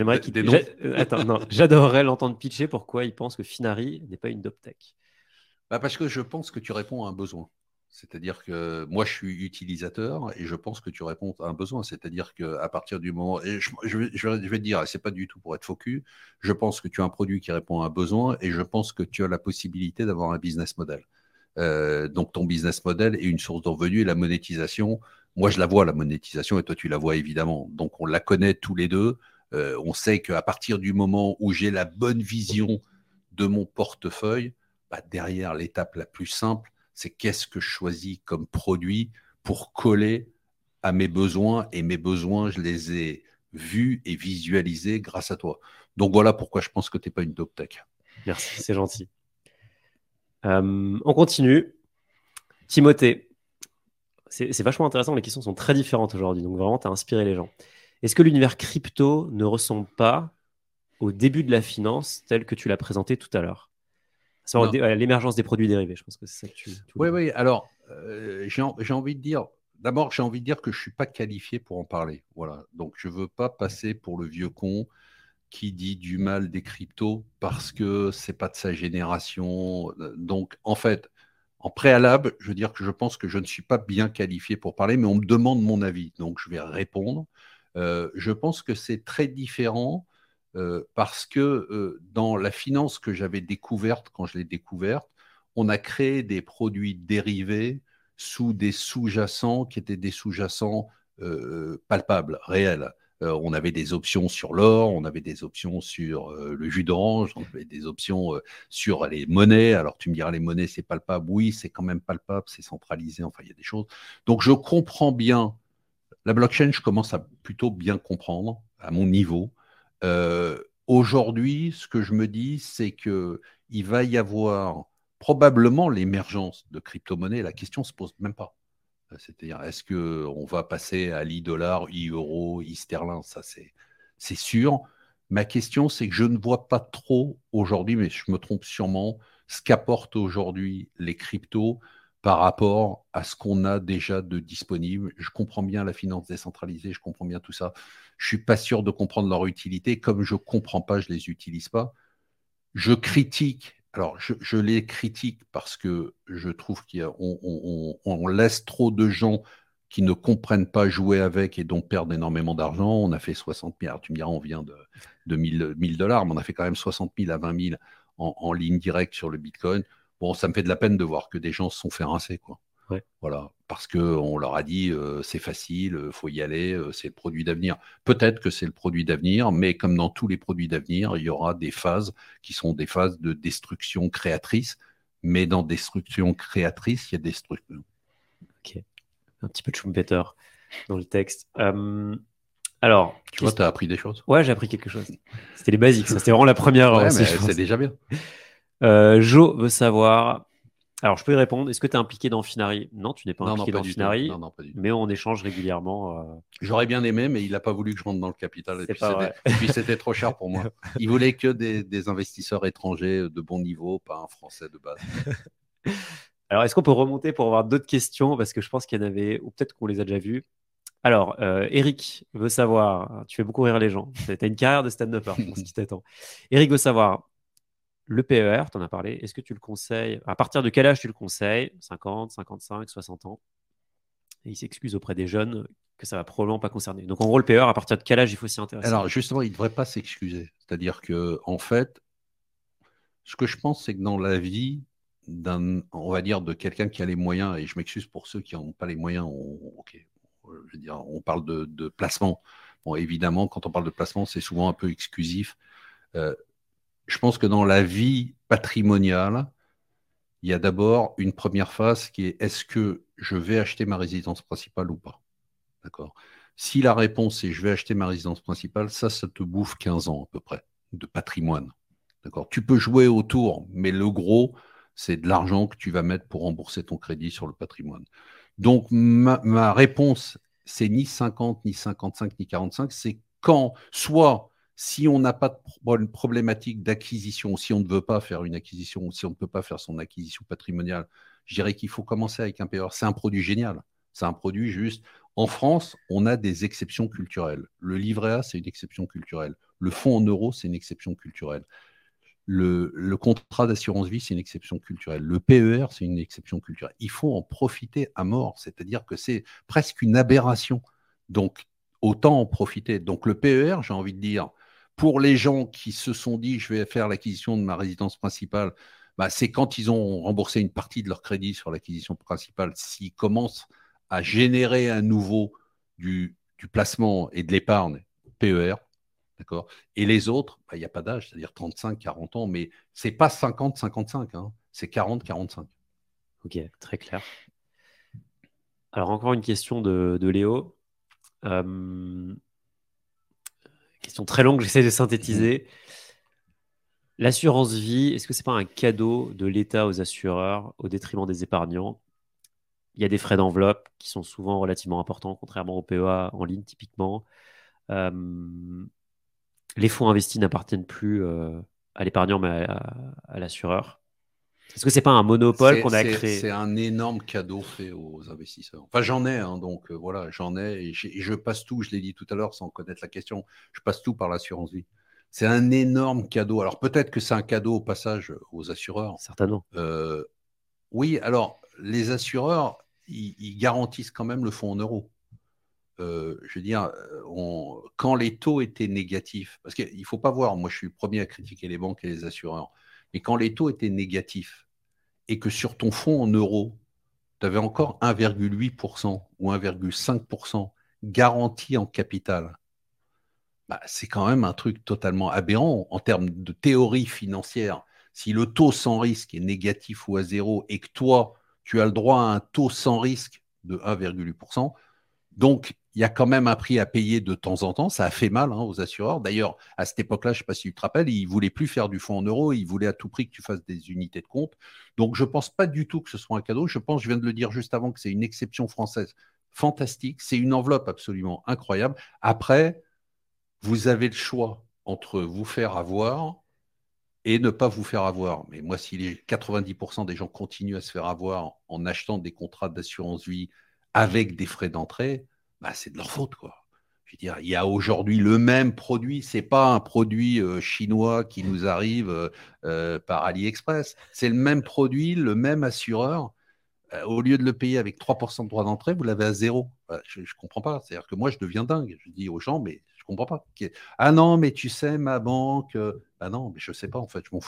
j'adorerais l'entendre pitcher pourquoi il pense que Finari n'est pas une dope tech. Bah parce que je pense que tu réponds à un besoin. C'est-à-dire que moi, je suis utilisateur et je pense que tu réponds à un besoin. C'est-à-dire qu'à partir du moment. Et je vais te dire, c'est pas du tout pour être focus. Je pense que tu as un produit qui répond à un besoin et je pense que tu as la possibilité d'avoir un business model. Donc, ton business model est une source de revenus et la monétisation. Moi, je la vois, la monétisation, et toi, tu la vois évidemment. Donc, on la connaît tous les deux. On sait qu'à partir du moment où j'ai la bonne vision de mon portefeuille, bah, derrière l'étape la plus simple, c'est qu'est-ce que je choisis comme produit pour coller à mes besoins. Et mes besoins, je les ai vus et visualisés grâce à toi. Donc, voilà pourquoi je pense que tu n'es pas une dope tech. Merci, c'est gentil. On continue. Timothée, c'est vachement intéressant, les questions sont très différentes aujourd'hui, donc vraiment, tu as inspiré les gens. Est-ce que l'univers crypto ne ressemble pas au début de la finance tel que tu l'as présenté tout à l'heure? À l'émergence des produits dérivés, je pense que c'est ça que tu Oui, oui. Alors, j'ai envie de dire, d'abord, j'ai envie de dire que je ne suis pas qualifié pour en parler. Voilà. Donc, je ne veux pas passer pour le vieux con qui dit du mal des cryptos parce que ce n'est pas de sa génération. Donc, en fait, en préalable, je veux dire que je pense que je ne suis pas bien qualifié pour parler, mais on me demande mon avis. Donc, je vais répondre. Je pense que c'est très différent parce que dans la finance que j'avais découverte, quand je l'ai découverte, on a créé des produits dérivés sous des sous-jacents qui étaient des sous-jacents palpables, réels. On avait des options sur l'or, on avait des options sur le jus d'orange, on avait des options sur les monnaies. Alors tu me diras, les monnaies, c'est palpable. Oui, c'est quand même palpable, c'est centralisé, enfin, il y a des choses. Donc je comprends bien. La blockchain, je commence à plutôt bien comprendre à mon niveau. Aujourd'hui, ce que je me dis, c'est qu'il va y avoir probablement l'émergence de crypto-monnaies. La question ne se pose même pas. C'est-à-dire, est-ce qu'on va passer à l'e-dollar, e-euro, e-sterling? Ça, c'est sûr. Ma question, c'est que je ne vois pas trop aujourd'hui, mais je me trompe sûrement, ce qu'apportent aujourd'hui les cryptos par rapport à ce qu'on a déjà de disponible. Je comprends bien la finance décentralisée, je comprends bien tout ça. Je ne suis pas sûr de comprendre leur utilité. Comme je ne comprends pas, je ne les utilise pas. Je critique, alors je les critique parce que je trouve qu'on laisse trop de gens qui ne comprennent pas jouer avec et donc perdent énormément d'argent. On a fait 60 000, alors tu me diras, on vient de 1000 dollars, mais on a fait quand même 60 000 à 20 000 en ligne directe sur le Bitcoin. Bon, ça me fait de la peine de voir que des gens se sont fait rincer, quoi. Ouais. Voilà. parce qu'on leur a dit c'est facile, faut y aller, c'est le produit d'avenir. Peut-être que c'est le produit d'avenir, mais comme dans tous les produits d'avenir, il y aura des phases qui sont des phases de destruction créatrice. Mais dans destruction créatrice, il y a destruction. Ok, un petit peu de Schumpeter dans le texte. Alors, Tu vois, tu as appris des choses. Ouais, j'ai appris quelque chose. C'était les basiques, ça. C'était vraiment la première heure Ouais, aussi, mais je pense. c'est déjà bien. Jo veut savoir. Alors, je peux y répondre. Est-ce que tu es impliqué dans Finari? Non, tu n'es pas impliqué pas dans du Finari, tout. Non, pas du tout. mais on échange régulièrement. J'aurais bien aimé, mais il n'a pas voulu que je rentre dans le capital. C'est pas vrai. Et puis c'était trop cher pour moi. Il voulait que des investisseurs étrangers de bon niveau, pas un Français de base. Alors, est-ce qu'on peut remonter pour avoir d'autres questions? Parce que je pense qu'il y en avait, ou peut-être qu'on les a déjà vues. Alors, Eric veut savoir, tu fais beaucoup rire les gens. Tu as une carrière de stand-upper, je pense, qui t'attend. Eric veut savoir, le PER, tu en as parlé, est-ce que tu le conseilles? À partir de quel âge tu le conseilles? 50, 55, 60 ans? Et il s'excuse auprès des jeunes que ça va probablement pas concerner. Donc, en gros, le PER, à partir de quel âge il faut s'y intéresser? Alors justement, il ne devrait pas s'excuser. C'est-à-dire que, en fait, ce que je pense, c'est que dans la vie on va dire, de quelqu'un qui a les moyens, et je m'excuse pour ceux qui n'ont pas les moyens, ok, je veux dire, on parle de placement. Bon, évidemment, quand on parle de placement, c'est souvent un peu exclusif. Je pense que dans la vie patrimoniale, il y a d'abord une première phase qui est est-ce que je vais acheter ma résidence principale ou pas? D'accord. Si la réponse est je vais acheter ma résidence principale, ça te bouffe 15 ans à peu près de patrimoine. D'accord. Tu peux jouer autour, mais le gros, c'est de l'argent que tu vas mettre pour rembourser ton crédit sur le patrimoine. Donc, ma réponse, c'est ni 50, ni 55, ni 45, c'est quand, soit si on n'a pas de problématique d'acquisition, si on ne veut pas faire une acquisition, ou si on ne peut pas faire son acquisition patrimoniale, je dirais qu'il faut commencer avec un PER. C'est un produit génial. C'est un produit juste. En France, on a des exceptions culturelles. Le livret A, c'est une exception culturelle. Le fonds en euros, c'est une exception culturelle. Le contrat d'assurance vie, c'est une exception culturelle. Le PER, c'est une exception culturelle. Il faut en profiter à mort, c'est-à-dire que c'est presque une aberration. Donc, autant en profiter. Donc, le PER, j'ai envie de dire, pour les gens qui se sont dit, je vais faire l'acquisition de ma résidence principale, bah, c'est quand ils ont remboursé une partie de leur crédit sur l'acquisition principale, s'ils commencent à générer à nouveau du placement et de l'épargne PER, d'accord. Et les autres, il n'y a pas d'âge, c'est-à-dire 35, 40 ans, mais ce n'est pas 50, 55, hein, c'est 40, 45. Ok, très clair. Alors, encore une question de Léo. Question très longue, j'essaie de synthétiser. L'assurance vie, est-ce que c'est pas un cadeau de l'État aux assureurs au détriment des épargnants? Il y a des frais d'enveloppe qui sont souvent relativement importants, contrairement au PEA en ligne typiquement. Euh, les fonds investis n'appartiennent plus à l'épargnant, mais à l'assureur. Est-ce que c'est pas un monopole qu'on a créé? C'est un énorme cadeau fait aux investisseurs. Enfin, j'en ai, hein, donc voilà, j'en ai, et je passe tout, je l'ai dit tout à l'heure sans connaître la question, je passe tout par l'assurance vie. C'est un énorme cadeau. Alors peut-être que c'est un cadeau au passage aux assureurs. Certainement. Oui, alors les assureurs, ils garantissent quand même le fonds en euros. Je veux dire, quand les taux étaient négatifs, parce qu'il ne faut pas voir, moi je suis le premier à critiquer les banques et les assureurs, mais quand les taux étaient négatifs et que sur ton fonds en euros, tu avais encore 1,8% ou 1,5% garanti en capital, bah, c'est quand même un truc totalement aberrant en termes de théorie financière. Si le taux sans risque est négatif ou à zéro et que toi, tu as le droit à un taux sans risque de 1,8%, donc, il y a quand même un prix à payer de temps en temps. Ça a fait mal aux assureurs. D'ailleurs, à cette époque-là, je ne sais pas si tu te rappelles, ils ne voulaient plus faire du fonds en euros. Ils voulaient à tout prix que tu fasses des unités de compte. Donc, je ne pense pas du tout que ce soit un cadeau. Je pense, je viens de le dire juste avant, que c'est une exception française fantastique. C'est une enveloppe absolument incroyable. Après, vous avez le choix entre vous faire avoir et ne pas vous faire avoir. Mais moi, si les 90% des gens continuent à se faire avoir en achetant des contrats d'assurance vie avec des frais d'entrée, bah, c'est de leur faute, quoi. Je veux dire, il y a aujourd'hui le même produit, c'est pas un produit chinois qui nous arrive par AliExpress. C'est le même produit, le même assureur. Au lieu de le payer avec 3% de droit d'entrée, vous l'avez à zéro. Je ne comprends pas. C'est-à-dire que moi, je deviens dingue. Je dis aux gens, mais je ne comprends pas. Ah non, mais tu sais, ma banque. Ah non, mais je ne sais pas, en fait, je m'en fous.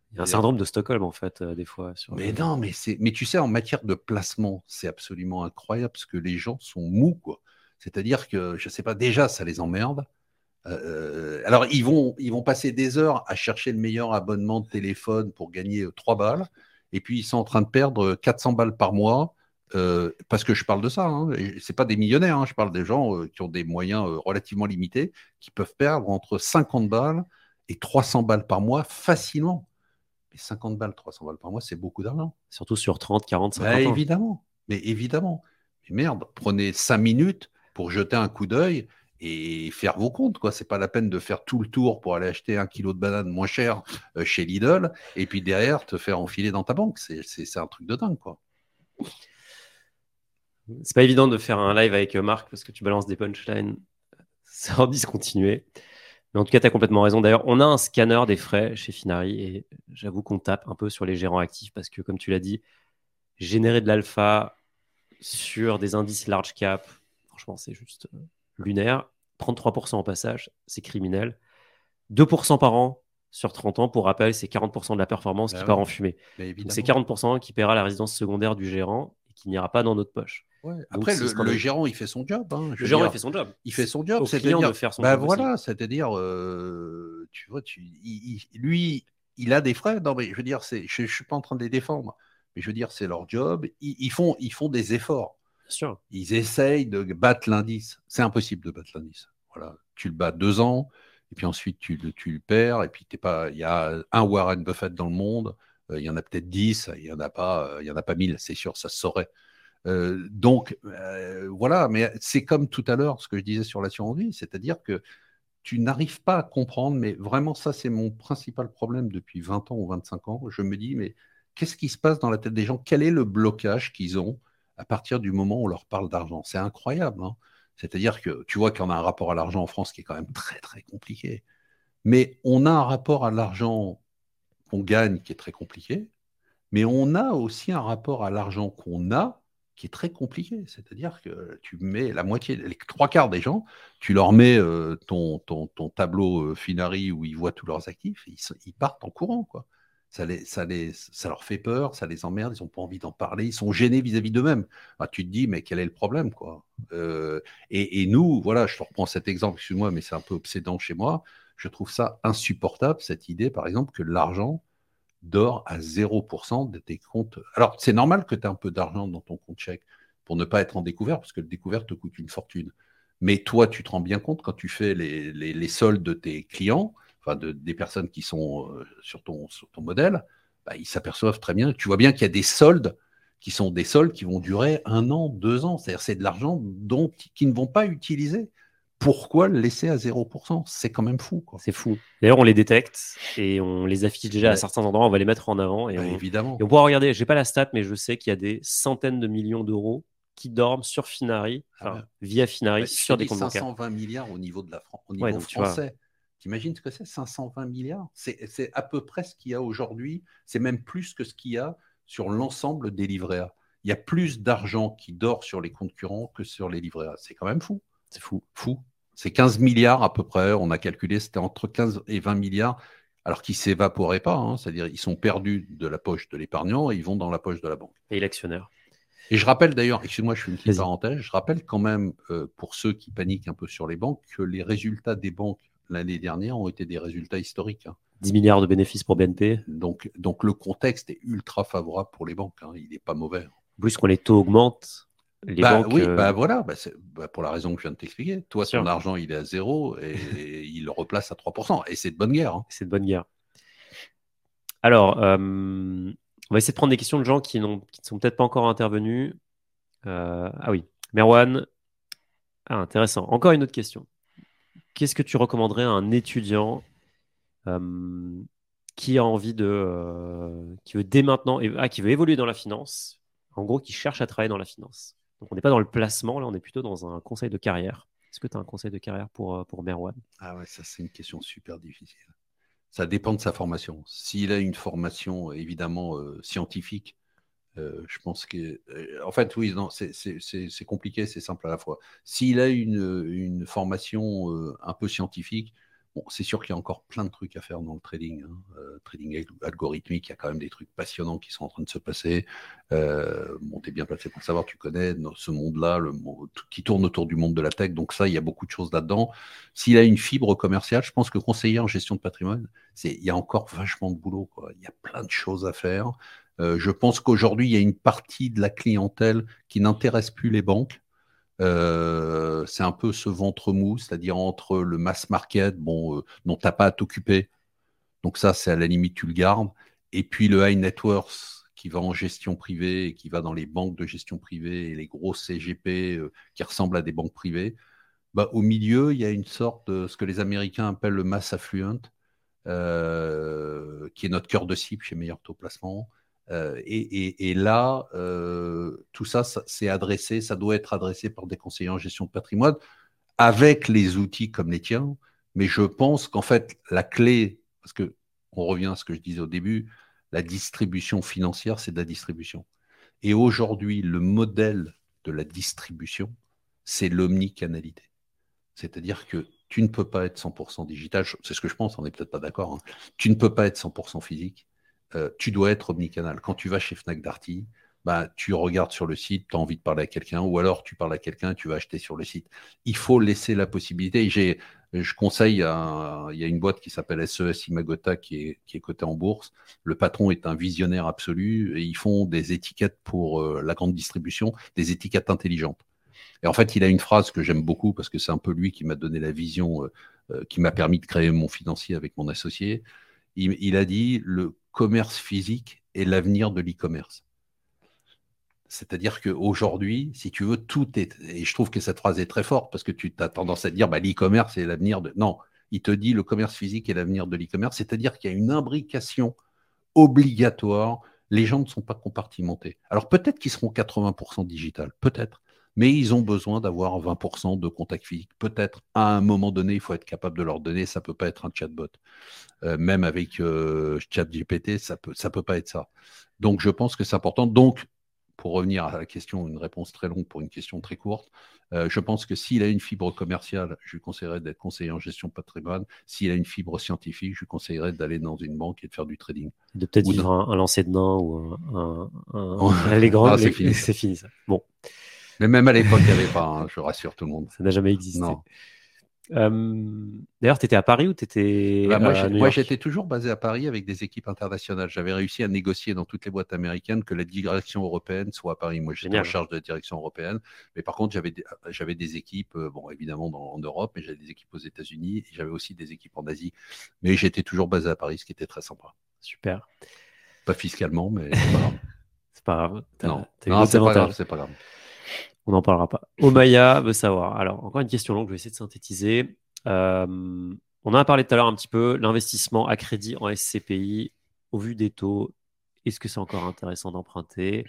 Il y a un syndrome de Stockholm, en fait, des fois. Mais non, mais tu sais, en matière de placement, c'est absolument incroyable parce que les gens sont mous, quoi. C'est-à-dire que, je ne sais pas, déjà, ça les emmerde. Alors, ils vont passer des heures à chercher le meilleur abonnement de téléphone pour gagner 3 balles. Et puis, ils sont en train de perdre 400 balles par mois. Parce que je parle de ça. Hein. Ce pas des millionnaires. Hein. Je parle des gens qui ont des moyens relativement limités, qui peuvent perdre entre 50 balles et 300 balles par mois facilement. Mais 50 balles, 300 balles par mois, c'est beaucoup d'argent. Surtout sur 30, 40, Bah, 50 ans. évidemment. Mais évidemment. Mais merde, prenez 5 minutes pour jeter un coup d'œil et faire vos comptes, quoi. C'est pas la peine de faire tout le tour pour aller acheter 1 kilo de bananes moins cher chez Lidl et puis derrière te faire enfiler dans ta banque. C'est un truc de dingue, quoi. C'est pas évident de faire un live avec Marc parce que tu balances des punchlines sans discontinuer. Mais en tout cas, tu as complètement raison. D'ailleurs, on a un scanner des frais chez Finari et j'avoue qu'on tape un peu sur les gérants actifs parce que, comme tu l'as dit, générer de l'alpha sur des indices large cap, franchement, c'est juste lunaire. 33% en passage, c'est criminel. 2% par an sur 30 ans, pour rappel, c'est 40% de la performance qui part en fumée. Donc, c'est 40% qui paiera la résidence secondaire du gérant et qui n'ira pas dans notre poche. Ouais. Après, le gérant, il fait son job. Hein, le gérant, il fait son job. Il fait son job. C'est-à-dire de faire son job. Voilà, c'est-à-dire, tu vois, lui, il a des frais. Non, mais je veux dire, je ne suis pas en train de les défendre. Mais je veux dire, c'est leur job. Ils font des efforts. Bien sûr. Ils essayent de battre l'indice. C'est impossible de battre l'indice. Voilà. Tu le bats 2 ans, et puis ensuite tu le perds, et puis il y a un Warren Buffett dans le monde, il y en a peut-être 10, il n'y en a pas 1000, c'est sûr, ça se saurait. Donc, voilà, mais c'est comme tout à l'heure ce que je disais sur l'assurance vie, c'est-à-dire que tu n'arrives pas à comprendre, mais vraiment, ça, c'est mon principal problème depuis 20 ans ou 25 ans. Je me dis, mais qu'est-ce qui se passe dans la tête des gens? Quel est le blocage qu'ils ont à partir du moment où on leur parle d'argent? C'est incroyable. Hein. C'est-à-dire que tu vois qu'on a un rapport à l'argent en France qui est quand même très, très compliqué. Mais on a un rapport à l'argent qu'on gagne qui est très compliqué, mais on a aussi un rapport à l'argent qu'on a qui est très compliqué. C'est-à-dire que tu mets la moitié, les 3 quarts des gens, tu leur mets ton tableau Finari où ils voient tous leurs actifs, et ils partent en courant, quoi. Ça leur fait peur, ça les emmerde, ils n'ont pas envie d'en parler, ils sont gênés vis-à-vis d'eux-mêmes. Ah, tu te dis, mais quel est le problème, quoi. Et nous, voilà, je te reprends cet exemple, excuse-moi, mais c'est un peu obsédant chez moi. Je trouve ça insupportable, cette idée, par exemple, que l'argent dort à 0% de tes comptes. Alors, c'est normal que tu aies un peu d'argent dans ton compte chèque pour ne pas être en découvert, parce que le découvert te coûte une fortune. Mais toi, tu te rends bien compte quand tu fais les soldes de tes clients, enfin des personnes qui sont sur ton modèle, bah, ils s'aperçoivent très bien. Tu vois bien qu'il y a des soldes qui sont des soldes qui vont durer 1 an, 2 ans. C'est-à-dire c'est de l'argent qu'ils ne vont pas utiliser. Pourquoi le laisser à 0%? C'est quand même fou, quoi. C'est fou. D'ailleurs, on les détecte et on les affiche déjà à certains endroits. On va les mettre en avant. Évidemment. Et on pourra regarder. Je n'ai pas la stat, mais je sais qu'il y a des centaines de millions d'euros qui dorment sur Finari, via Finari, sur des comptes bancaires. 520 milliards au niveau, au niveau français. T'imagines ce que c'est, 520 milliards? C'est à peu près ce qu'il y a aujourd'hui. C'est même plus que ce qu'il y a sur l'ensemble des livrets A. Il y a plus d'argent qui dort sur les comptes courants que sur les livrets A. C'est quand même fou. C'est fou. C'est 15 milliards à peu près. On a calculé, c'était entre 15 et 20 milliards, alors qu'ils ne s'évaporaient pas. Hein. C'est-à-dire ils sont perdus de la poche de l'épargnant et ils vont dans la poche de la banque. Et l'actionnaire. Et je rappelle d'ailleurs, excuse-moi, je fais une petite parenthèse, je rappelle quand même, pour ceux qui paniquent un peu sur les banques, que les résultats des banques l'année dernière ont été des résultats historiques. Hein. 10 milliards de bénéfices pour BNP. Donc le contexte est ultra favorable pour les banques. Hein. Il n'est pas mauvais. Plus quand les taux augmentent, les banques... Oui, voilà, pour la raison que je viens de t'expliquer. Toi, ton argent, il est à 0 et il le replace à 3%. Et c'est de bonne guerre. Hein. C'est de bonne guerre. Alors, on va essayer de prendre des questions de gens qui ne sont peut-être pas encore intervenus. Ah oui, Merwan. Ah, intéressant. Encore une autre question. Qu'est-ce que tu recommanderais à un étudiant qui a envie qui veut dès maintenant, qui veut évoluer dans la finance, en gros, qui cherche à travailler dans la finance? Donc, on n'est pas dans le placement, là, on est plutôt dans un conseil de carrière. Est-ce que tu as un conseil de carrière pour Merwan? Ah ouais, ça, c'est une question super difficile. Ça dépend de sa formation. S'il a une formation, évidemment, scientifique, je pense que... en fait, oui, non, c'est compliqué, c'est simple à la fois. S'il a une formation un peu scientifique, Bon, c'est sûr qu'il y a encore plein de trucs à faire dans le trading. Trading algorithmique, il y a quand même des trucs passionnants qui sont en train de se passer. Bon, tu es bien placé pour le savoir, tu connais ce monde-là, qui tourne autour du monde de la tech. Donc ça, il y a beaucoup de choses là-dedans. S'il a une fibre commerciale, je pense que conseiller en gestion de patrimoine, il y a encore vachement de boulot, quoi. Il y a plein de choses à faire. Je pense qu'aujourd'hui, il y a une partie de la clientèle qui n'intéresse plus les banques. C'est un peu ce ventre mou, c'est-à-dire entre le mass market, dont tu n'as pas à t'occuper. Donc ça, c'est à la limite, tu le gardes. Et puis le high net worth qui va en gestion privée et qui va dans les banques de gestion privée et les gros CGP qui ressemblent à des banques privées. Bah, au milieu, il y a une sorte de ce que les Américains appellent le mass affluent, qui est notre cœur de cible chez Meilleur Taux Placement. Et là, tout ça, c'est adressé, ça doit être adressé par des conseillers en gestion de patrimoine avec les outils comme les tiens. Mais je pense qu'en fait, la clé, parce que on revient à ce que je disais au début, la distribution financière, c'est de la distribution. Et aujourd'hui, le modèle de la distribution, c'est l'omnicanalité. C'est-à-dire que tu ne peux pas être 100% digital, c'est ce que je pense, on n'est peut-être pas d'accord, hein. Tu ne peux pas être 100% physique, tu dois être omnicanal. Quand tu vas chez Fnac Darty, bah, tu regardes sur le site, tu as envie de parler à quelqu'un, ou alors tu parles à quelqu'un, tu vas acheter sur le site. Il faut laisser la possibilité. Je conseille, il y a une boîte qui s'appelle SES Imagota qui est cotée en bourse. Le patron est un visionnaire absolu et ils font des étiquettes pour la grande distribution, des étiquettes intelligentes. Et en fait, il a une phrase que j'aime beaucoup parce que c'est un peu lui qui m'a donné la vision, qui m'a permis de créer mon financier avec mon associé. Il a dit, le commerce physique est l'avenir de l'e-commerce. C'est-à-dire qu'aujourd'hui, si tu veux, tout est... Et je trouve que cette phrase est très forte parce que tu as tendance à dire, bah, l'e-commerce est l'avenir de... Non, il te dit, le commerce physique est l'avenir de l'e-commerce. C'est-à-dire qu'il y a une imbrication obligatoire. Les gens ne sont pas compartimentés. Alors peut-être qu'ils seront 80% digital, peut-être. Mais ils ont besoin d'avoir 20% de contact physique. Peut-être à un moment donné, il faut être capable de leur donner. Ça ne peut pas être un chatbot. Même avec ChatGPT, ça peut pas être ça. Donc, je pense que c'est important. Donc, pour revenir à la question, une réponse très longue pour une question très courte, je pense que s'il a une fibre commerciale, je lui conseillerais d'être conseiller en gestion de patrimoine. S'il a une fibre scientifique, je lui conseillerais d'aller dans une banque et de faire du trading. De peut-être vivre un lancer de nain ou les grands. C'est fini. C'est fini ça. Bon. Mais même à l'époque, il n'y avait pas, hein, je rassure tout le monde. Ça n'a jamais existé. Non. D'ailleurs, tu étais à Paris ou tu étais moi, j'étais toujours basé à Paris avec des équipes internationales. J'avais réussi à négocier dans toutes les boîtes américaines que la direction européenne soit à Paris. Moi, j'étais en charge de la direction européenne. Mais par contre, j'avais des équipes, bon, évidemment, en Europe, mais j'avais des équipes aux États-Unis et j'avais aussi des équipes en Asie. Mais j'étais toujours basé à Paris, ce qui était très sympa. Super. Pas fiscalement, mais c'est pas grave. C'est pas grave. Non, c'est pas grave, c'est pas grave. On n'en parlera pas. Omaya veut savoir. Alors, encore une question longue, je vais essayer de synthétiser. On en a parlé tout à l'heure un petit peu. L'investissement à crédit en SCPI, au vu des taux, est-ce que c'est encore intéressant d'emprunter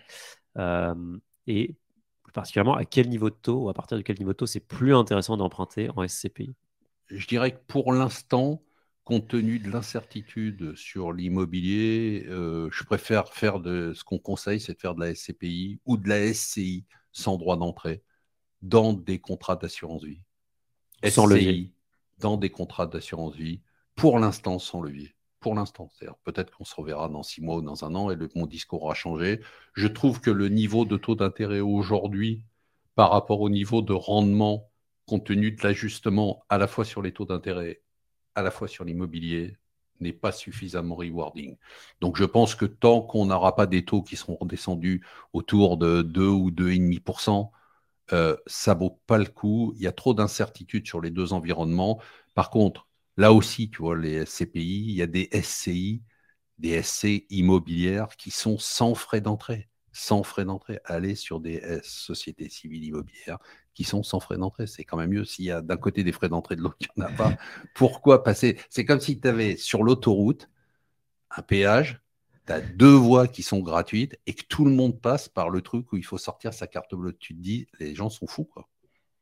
et plus particulièrement, à quel niveau de taux ou à partir de quel niveau de taux c'est plus intéressant d'emprunter en SCPI? Je dirais que pour l'instant, compte tenu de l'incertitude sur l'immobilier, je préfère faire ce qu'on conseille, c'est de faire de la SCPI ou de la SCI sans droit d'entrée dans des contrats d'assurance vie. Sans levier. Dans des contrats d'assurance vie, pour l'instant sans levier. Pour l'instant. C'est-à-dire, peut-être qu'on se reverra dans 6 mois ou dans un an et mon discours aura changé. Je trouve que le niveau de taux d'intérêt aujourd'hui, par rapport au niveau de rendement, compte tenu de l'ajustement à la fois sur les taux d'intérêt, à la fois sur l'immobilier, n'est pas suffisamment rewarding. Donc je pense que tant qu'on n'aura pas des taux qui seront redescendus autour de 2 ou 2,5%, ça vaut pas le coup. Il y a trop d'incertitudes sur les deux environnements. Par contre, là aussi, tu vois, les SCPI, il y a des SCI, des SC immobilières qui sont sans frais d'entrée. Sans frais d'entrée. Aller sur des sociétés civiles immobilières qui sont sans frais d'entrée. C'est quand même mieux. S'il y a d'un côté des frais d'entrée, de l'autre, il n'y en a pas. Pourquoi passer? C'est comme si tu avais sur l'autoroute un péage, tu as 2 voies qui sont gratuites et que tout le monde passe par le truc où il faut sortir sa carte bleue. Tu te dis, les gens sont fous, quoi.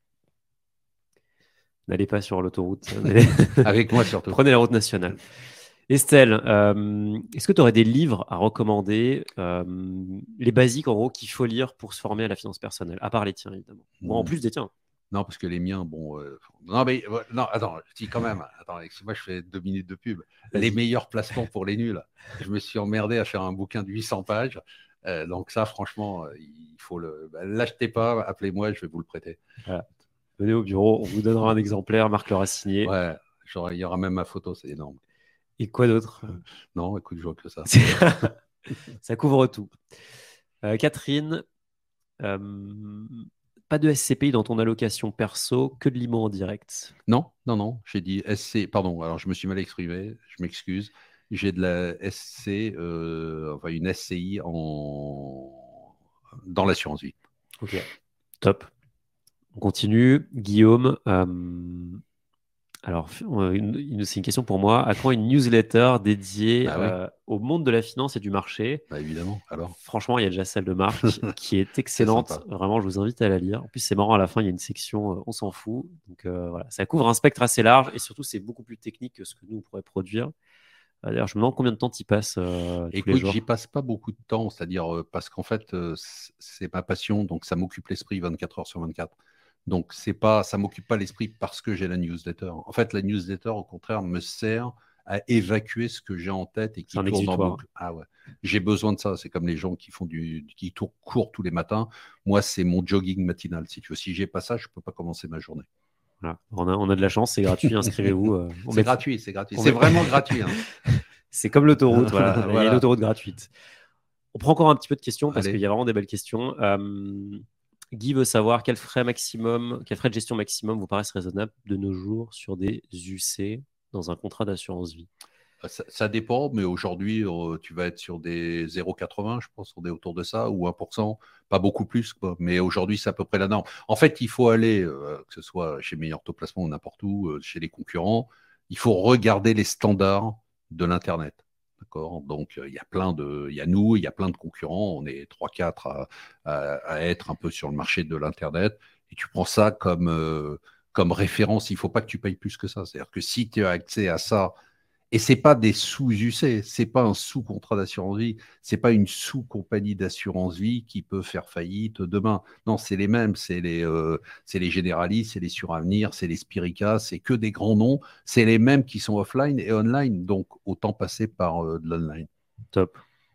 N'allez pas sur l'autoroute. Avec moi surtout. Prenez la route nationale. Estelle, est-ce que tu aurais des livres à recommander, les basiques en gros qu'il faut lire pour se former à la finance personnelle, à part les tiens évidemment, ou en plus des tiens? Non, parce que les miens, bon. Non, mais non, attends, si quand même. Attends, moi, je fais 2 minutes de pub. Les Vas-y. meilleurs placements pour les nuls. Je me suis emmerdé à faire un bouquin de 800 pages. Donc, ça, franchement, il faut le. L'achetez pas, appelez-moi, je vais vous le prêter. Voilà. Venez au bureau, on vous donnera un exemplaire, Marc l'aura signé. Ouais, genre, il y aura même ma photo, c'est énorme. Et quoi d'autre? Non, écoute, je vois que ça. Ça couvre tout. Catherine, euh, pas de SCPI dans ton allocation perso, que de l'IMO en direct. Non, non, non, j'ai dit SC. Pardon, alors je me suis mal exprimé, je m'excuse. J'ai de la SC, enfin une SCI dans l'assurance vie. Ok, top. On continue. Guillaume, alors c'est une question pour moi. À quand une newsletter dédiée Bah oui, au monde de la finance et du marché? bah évidemment. Alors, Franchement, il y a déjà celle de Marc qui est c'est excellente. sympa. Vraiment, je vous invite à la lire. En plus, c'est marrant, à la fin, il y a une section on s'en fout. Donc voilà, ça couvre un spectre assez large et surtout, c'est beaucoup plus technique que ce que nous, on pourrait produire. D'ailleurs, je me demande combien de temps tu y passes tous les Écoute, j'y jours. passe pas beaucoup de temps, c'est-à-dire parce qu'en fait, c'est ma passion, donc ça m'occupe l'esprit 24 heures sur 24. Donc c'est pas, ça m'occupe pas l'esprit parce que j'ai la newsletter. En fait, la newsletter, au contraire, me sert à évacuer ce que j'ai en tête et C'est qui un tourne en exutoire. boucle. Ah ouais, j'ai besoin de ça. C'est comme les gens qui font courent tous les matins. Moi, c'est mon jogging matinal. Si tu veux, si j'ai pas ça, je peux pas commencer ma journée. Voilà. On a de la chance, c'est gratuit. Inscrivez-vous. C'est gratuit, c'est gratuit. on C'est met- vraiment gratuit, hein. C'est comme l'autoroute. Voilà. Il y a Voilà. l'autoroute gratuite. On prend encore un petit peu de questions parce qu'il Allez. y a vraiment des belles questions. Guy veut savoir quel frais de gestion maximum vous paraissent raisonnables de nos jours sur des UC dans un contrat d'assurance vie. Ça dépend, mais aujourd'hui, tu vas être sur des 0,80, je pense, on est autour de ça, ou 1%, pas beaucoup plus, quoi. Mais aujourd'hui, c'est à peu près la norme. En fait, il faut aller, que ce soit chez Meilleur Taux Placement ou n'importe où, chez les concurrents, il faut regarder les standards de l'Internet. D'accord. Donc, il y a nous, il y a plein de concurrents, on est 3-4 à être un peu sur le marché de l'Internet, et tu prends ça comme référence. Il ne faut pas que tu payes plus que ça. C'est-à-dire que si tu as accès à ça, et c'est pas des sous-UC, c'est pas un sous-contrat d'assurance vie, c'est pas une sous-compagnie d'assurance vie qui peut faire faillite demain. Non, c'est les mêmes, c'est les Generali, c'est les Suravenir, c'est les Spirica, c'est que des grands noms, c'est les mêmes qui sont offline et online, donc autant passer par de l'online. Top.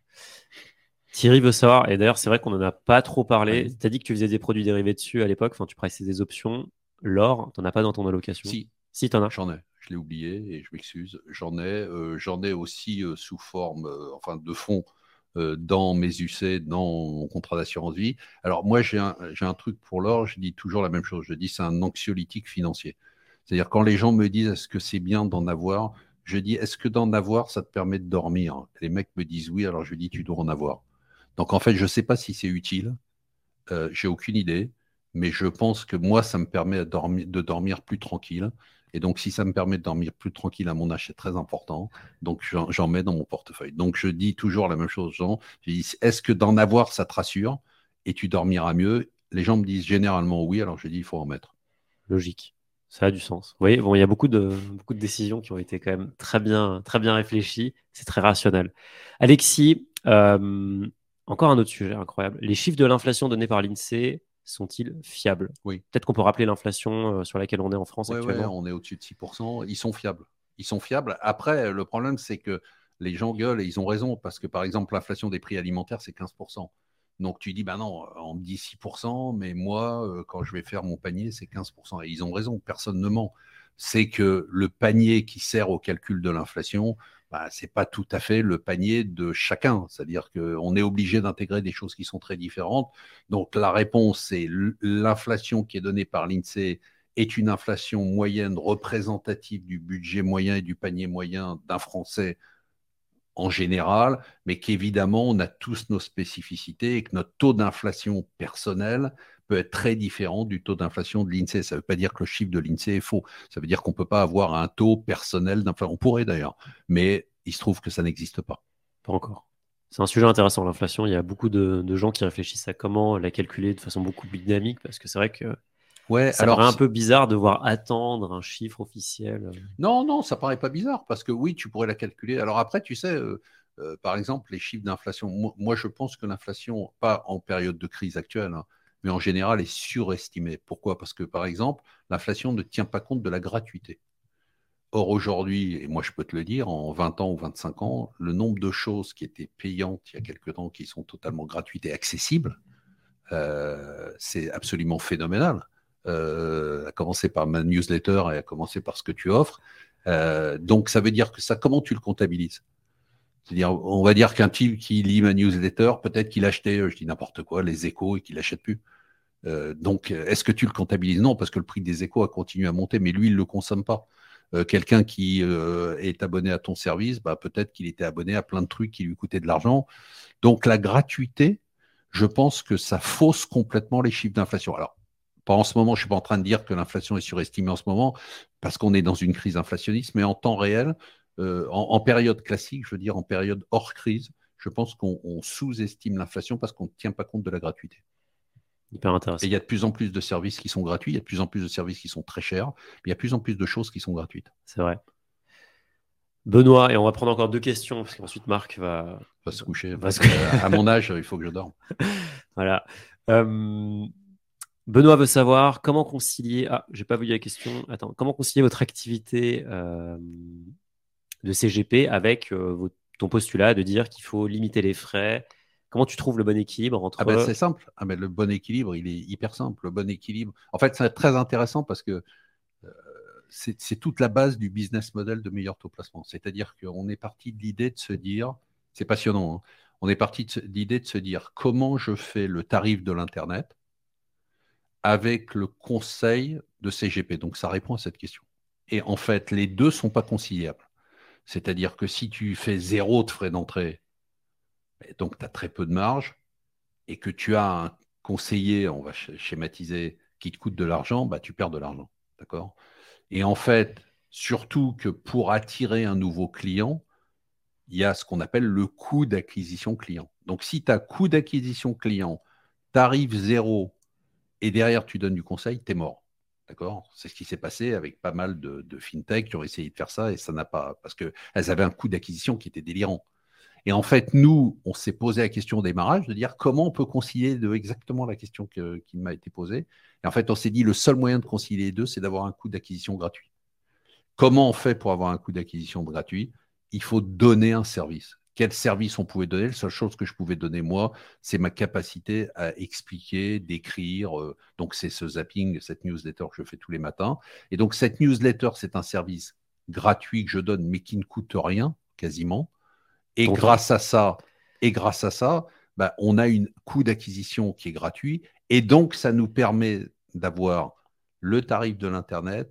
Thierry veut savoir, et d'ailleurs, c'est vrai qu'on n'en a pas trop parlé. Ouais. Tu as dit que tu faisais des produits dérivés dessus à l'époque, enfin, tu priçais des options. L'or, tu n'en as pas dans ton allocation? Si, Si, tu en as. j'en ai, je l'ai oublié et je m'excuse. J'en ai aussi sous forme, enfin de fonds dans mes UC, dans mon contrat d'assurance vie. Alors moi, j'ai un truc pour l'or, je dis toujours la même chose. Je dis c'est un anxiolytique financier. C'est-à-dire quand les gens me disent est-ce que c'est bien d'en avoir, je dis est-ce que d'en avoir, ça te permet de dormir? Les mecs me disent oui, alors je dis tu dois en avoir. Donc en fait, je ne sais pas si c'est utile, j'ai aucune idée, mais je pense que moi, ça me permet de dormir plus tranquille. Et donc, si ça me permet de dormir plus tranquille à mon âge, c'est très important. Donc, j'en mets dans mon portefeuille. Donc, je dis toujours la même chose aux gens. Je dis, est-ce que d'en avoir, ça te rassure et tu dormiras mieux? Les gens me disent généralement oui, alors je dis, il faut en mettre. Logique. Ça a du sens. Oui, bon, il y a beaucoup de décisions qui ont été quand même très bien réfléchies. C'est très rationnel. Alexis, encore un autre sujet incroyable. Les chiffres de l'inflation donnés par l'INSEE sont-ils fiables? Oui. Peut-être qu'on peut rappeler l'inflation sur laquelle on est en France Ouais, ouais, actuellement. on est au-dessus de 6%. Ils sont fiables. Ils sont fiables. Après, le problème, c'est que les gens gueulent et ils ont raison parce que, par exemple, l'inflation des prix alimentaires, c'est 15%. Donc, tu dis, bah non, on me dit 6%, mais moi, quand je vais faire mon panier, c'est 15%. Et ils ont raison, personne ne ment. C'est que le panier qui sert au calcul de l'inflation, bah, ce n'est pas tout à fait le panier de chacun. C'est-à-dire qu'on est obligé d'intégrer des choses qui sont très différentes. Donc, la réponse, c'est l'inflation qui est donnée par l'INSEE est une inflation moyenne représentative du budget moyen et du panier moyen d'un Français en général, mais qu'évidemment, on a tous nos spécificités et que notre taux d'inflation personnel peut être très différent du taux d'inflation de l'INSEE. Ça ne veut pas dire que le chiffre de l'INSEE est faux. Ça veut dire qu'on ne peut pas avoir un taux personnel d'inflation. On pourrait d'ailleurs, mais il se trouve que ça n'existe pas. Pas encore. C'est un sujet intéressant, l'inflation. Il y a beaucoup de gens qui réfléchissent à comment la calculer de façon beaucoup plus dynamique parce que c'est vrai que Ouais, ça paraît alors un peu bizarre de devoir attendre un chiffre officiel. non, non, ça paraît pas bizarre parce que oui, tu pourrais la calculer. Alors après, tu sais, par exemple, les chiffres d'inflation. Moi, je pense que l'inflation, pas en période de crise actuelle, hein, mais en général est surestimée. Pourquoi ? Parce que, par exemple, l'inflation ne tient pas compte de la gratuité. Or, aujourd'hui, et moi je peux te le dire, en 20 ans ou 25 ans, le nombre de choses qui étaient payantes il y a quelque temps, qui sont totalement gratuites et accessibles, c'est absolument phénoménal. À commencer par ma newsletter et à commencer par ce que tu offres. Donc, ça veut dire que ça, comment tu le comptabilises ? C'est-à-dire, on va dire qu'un type qui lit ma newsletter, peut-être qu'il achetait, je dis n'importe quoi, les Échos et qu'il l'achète plus. Donc, est-ce que tu le comptabilises ? Non, parce que le prix des Échos a continué à monter, mais lui, il ne le consomme pas. Quelqu'un qui est abonné à ton service, bah, peut-être qu'il était abonné à plein de trucs qui lui coûtaient de l'argent. Donc, la gratuité, je pense que ça fausse complètement les chiffres d'inflation. Alors, pas en ce moment, je ne suis pas en train de dire que l'inflation est surestimée en ce moment, parce qu'on est dans une crise inflationniste, mais en temps réel, en période classique, je veux dire en période hors crise, je pense qu'on sous-estime l'inflation parce qu'on ne tient pas compte de la gratuité. Hyper Et intéressant. il y a de plus en plus de services qui sont gratuits, il y a de plus en plus de services qui sont très chers, mais il y a de plus en plus de choses qui sont gratuites. C'est vrai. Benoît, et on va prendre encore 2 questions, parce qu'ensuite Marc va se coucher. va se... À mon âge, il faut que je dorme. Voilà. Benoît veut savoir comment concilier. Ah, j'ai pas vu la question. Attends, comment concilier votre activité de CGP avec ton postulat de dire qu'il faut limiter les frais. Comment tu trouves le bon équilibre entre... c'est simple. Le bon équilibre, il est hyper simple. Le bon équilibre. En fait, c'est très intéressant parce que c'est toute la base du business model de meilleur taux placement. C'est-à-dire qu'on est parti de l'idée de se dire, c'est passionnant, hein, on est parti de l'idée de se dire comment je fais le tarif de l'Internet avec le conseil de CGP. Donc, ça répond à cette question. Et en fait, les deux ne sont pas conciliables. C'est-à-dire que si tu fais 0 de frais d'entrée, donc tu as très peu de marge, et que tu as un conseiller, on va schématiser, qui te coûte de l'argent, bah, tu perds de l'argent. D'accord ? Et en fait, surtout que pour attirer un nouveau client, il y a ce qu'on appelle le coût d'acquisition client. Donc, si tu as coût d'acquisition client, tarif 0, et derrière tu donnes du conseil, tu es mort. D'accord ? C'est ce qui s'est passé avec pas mal de fintech qui ont essayé de faire ça et ça n'a pas. Parce qu'elles avaient un coût d'acquisition qui était délirant. Et en fait, nous, on s'est posé la question au démarrage de dire comment on peut concilier exactement la question qui m'a été posée. Et en fait, on s'est dit le seul moyen de concilier les deux, c'est d'avoir un coût d'acquisition gratuit. Comment on fait pour avoir un coût d'acquisition gratuit ? Il faut donner un service. Quel service on pouvait donner ? La seule chose que je pouvais donner, moi, c'est ma capacité à expliquer, d'écrire. Donc, c'est ce zapping, cette newsletter que je fais tous les matins. Et donc, cette newsletter, c'est un service gratuit que je donne, mais qui ne coûte rien, quasiment. Et grâce à ça, bah, on a un coût d'acquisition qui est gratuit. Et donc, ça nous permet d'avoir le tarif de l'Internet,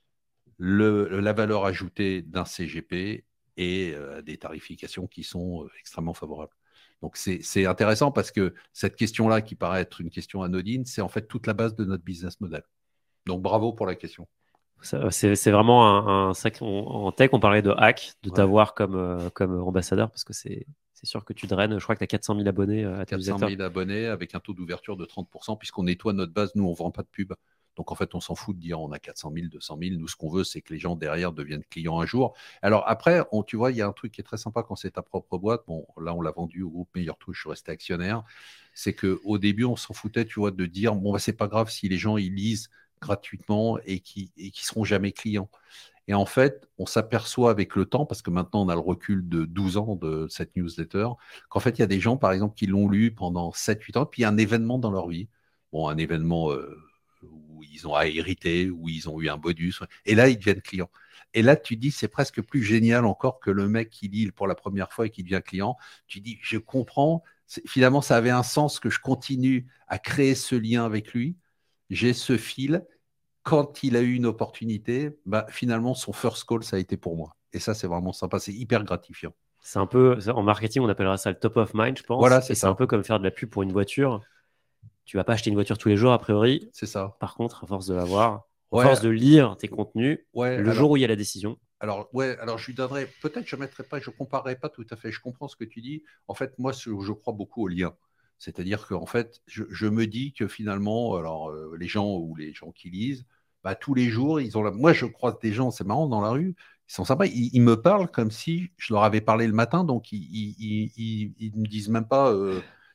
la valeur ajoutée d'un CGP et des tarifications qui sont extrêmement favorables. Donc, c'est intéressant parce que cette question-là, qui paraît être une question anodine, c'est en fait toute la base de notre business model. Donc, bravo pour la question. C'est vraiment un sac. En tech, on parlait de hack, de t'avoir comme ambassadeur, parce que c'est sûr que tu draines. Je crois que tu as 400 000 abonnés à tes 400 000 abonnés avec un taux d'ouverture de 30%, puisqu'on nettoie notre base. Nous, on ne vend pas de pub. Donc, en fait, on s'en fout de dire on a 400 000, 200 000. Nous, ce qu'on veut, c'est que les gens derrière deviennent clients un jour. Alors, après, tu vois, il y a un truc qui est très sympa quand c'est ta propre boîte. Bon, là, on l'a vendu au groupe Meilleur Taux. Je suis resté actionnaire. C'est qu'au début, on s'en foutait, tu vois, de dire bon, bah, c'est pas grave si les gens, ils lisent gratuitement et qui seront jamais clients. Et en fait, on s'aperçoit avec le temps, parce que maintenant on a le recul de 12 ans de cette newsletter, qu'en fait, il y a des gens, par exemple, qui l'ont lu pendant 7-8 ans, puis il y a un événement dans leur vie. Bon, un événement où ils ont hérité, où ils ont eu un bonus, et là, ils deviennent clients. Et là, tu dis, c'est presque plus génial encore que le mec qui lit pour la première fois et qui devient client. Tu dis, je comprends, finalement, ça avait un sens que je continue à créer ce lien avec lui. J'ai ce fil. Quand il a eu une opportunité, bah, finalement, son first call, ça a été pour moi. Et ça, c'est vraiment sympa. C'est hyper gratifiant. C'est un peu, en marketing, on appellera ça le top of mind, je pense. Voilà, c'est un peu comme faire de la pub pour une voiture. Tu vas pas acheter une voiture tous les jours, a priori. C'est ça. Par contre, à force de l'avoir, à force de lire tes contenus, jour où il y a la décision. Alors je lui donnerai, peut-être je mettrai pas, je comparerai pas tout à fait. Je comprends ce que tu dis. En fait, moi, je crois beaucoup au lien. C'est-à-dire qu'en fait, je me dis que finalement, alors les gens qui lisent, bah, tous les jours, moi, je croise des gens, c'est marrant, dans la rue, ils sont sympas, ils me parlent comme si je leur avais parlé le matin, donc ils me disent même pas,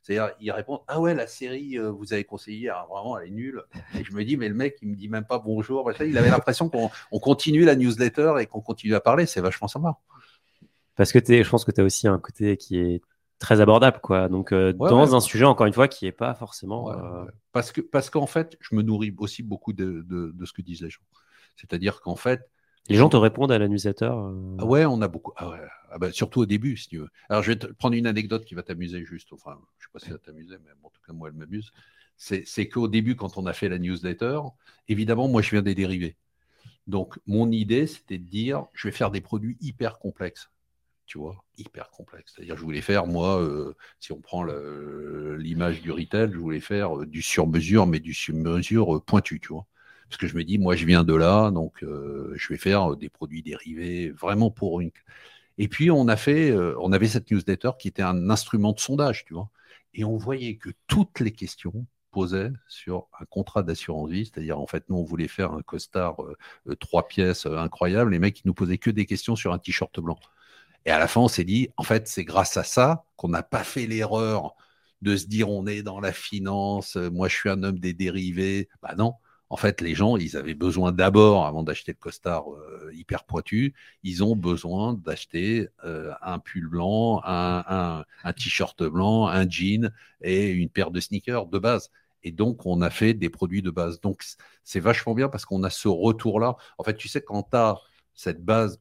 C'est-à-dire, ils répondent ah ouais, la série vous avez conseillé, alors vraiment elle est nulle. Et je me dis mais le mec il me dit même pas bonjour. Il avait l'impression qu'on continue la newsletter et qu'on continue à parler. C'est vachement sympa. Parce que je pense que tu as aussi un côté qui est très abordable, quoi. Donc, Ouais, dans un sujet, encore une fois, qui n'est pas forcément. ouais. Parce qu'en fait, je me nourris aussi beaucoup de ce que disent les gens. C'est-à-dire qu'en fait. Les gens te répondent à la newsletter Ah ouais, on a beaucoup. Ah ouais. Ah bah, surtout au début, si tu veux. Alors, je vais te prendre une anecdote qui va t'amuser juste. Enfin, je ne sais pas si ça va t'amuser, mais en tout cas, moi, elle m'amuse. C'est qu'au début, quand on a fait la newsletter, évidemment, moi, je viens des dérivés. Donc, mon idée, c'était de dire, je vais faire des produits hyper complexes. Tu vois, hyper complexes. C'est-à-dire, je voulais faire, moi, si on prend l'image du retail, je voulais faire du sur-mesure, mais du sur-mesure pointu, tu vois. Parce que je me dis, moi, je viens de là, donc je vais faire des produits dérivés vraiment pour une. Et puis, on avait cette newsletter qui était un instrument de sondage, tu vois. Et on voyait que toutes les questions posaient sur un contrat d'assurance vie, c'est-à-dire, en fait, nous, on voulait faire un costard 3 pièces incroyable. Les mecs, ils nous posaient que des questions sur un t-shirt blanc. Et à la fin, on s'est dit, en fait, c'est grâce à ça qu'on n'a pas fait l'erreur de se dire, on est dans la finance, moi, je suis un homme des dérivés. Bah non. En fait, les gens, ils avaient besoin d'abord, avant d'acheter le costard hyper pointu, ils ont besoin d'acheter un pull blanc, un t-shirt blanc, un jean et une paire de sneakers de base. Et donc, on a fait des produits de base. Donc, c'est vachement bien parce qu'on a ce retour-là. En fait, tu sais, quand tu as cette base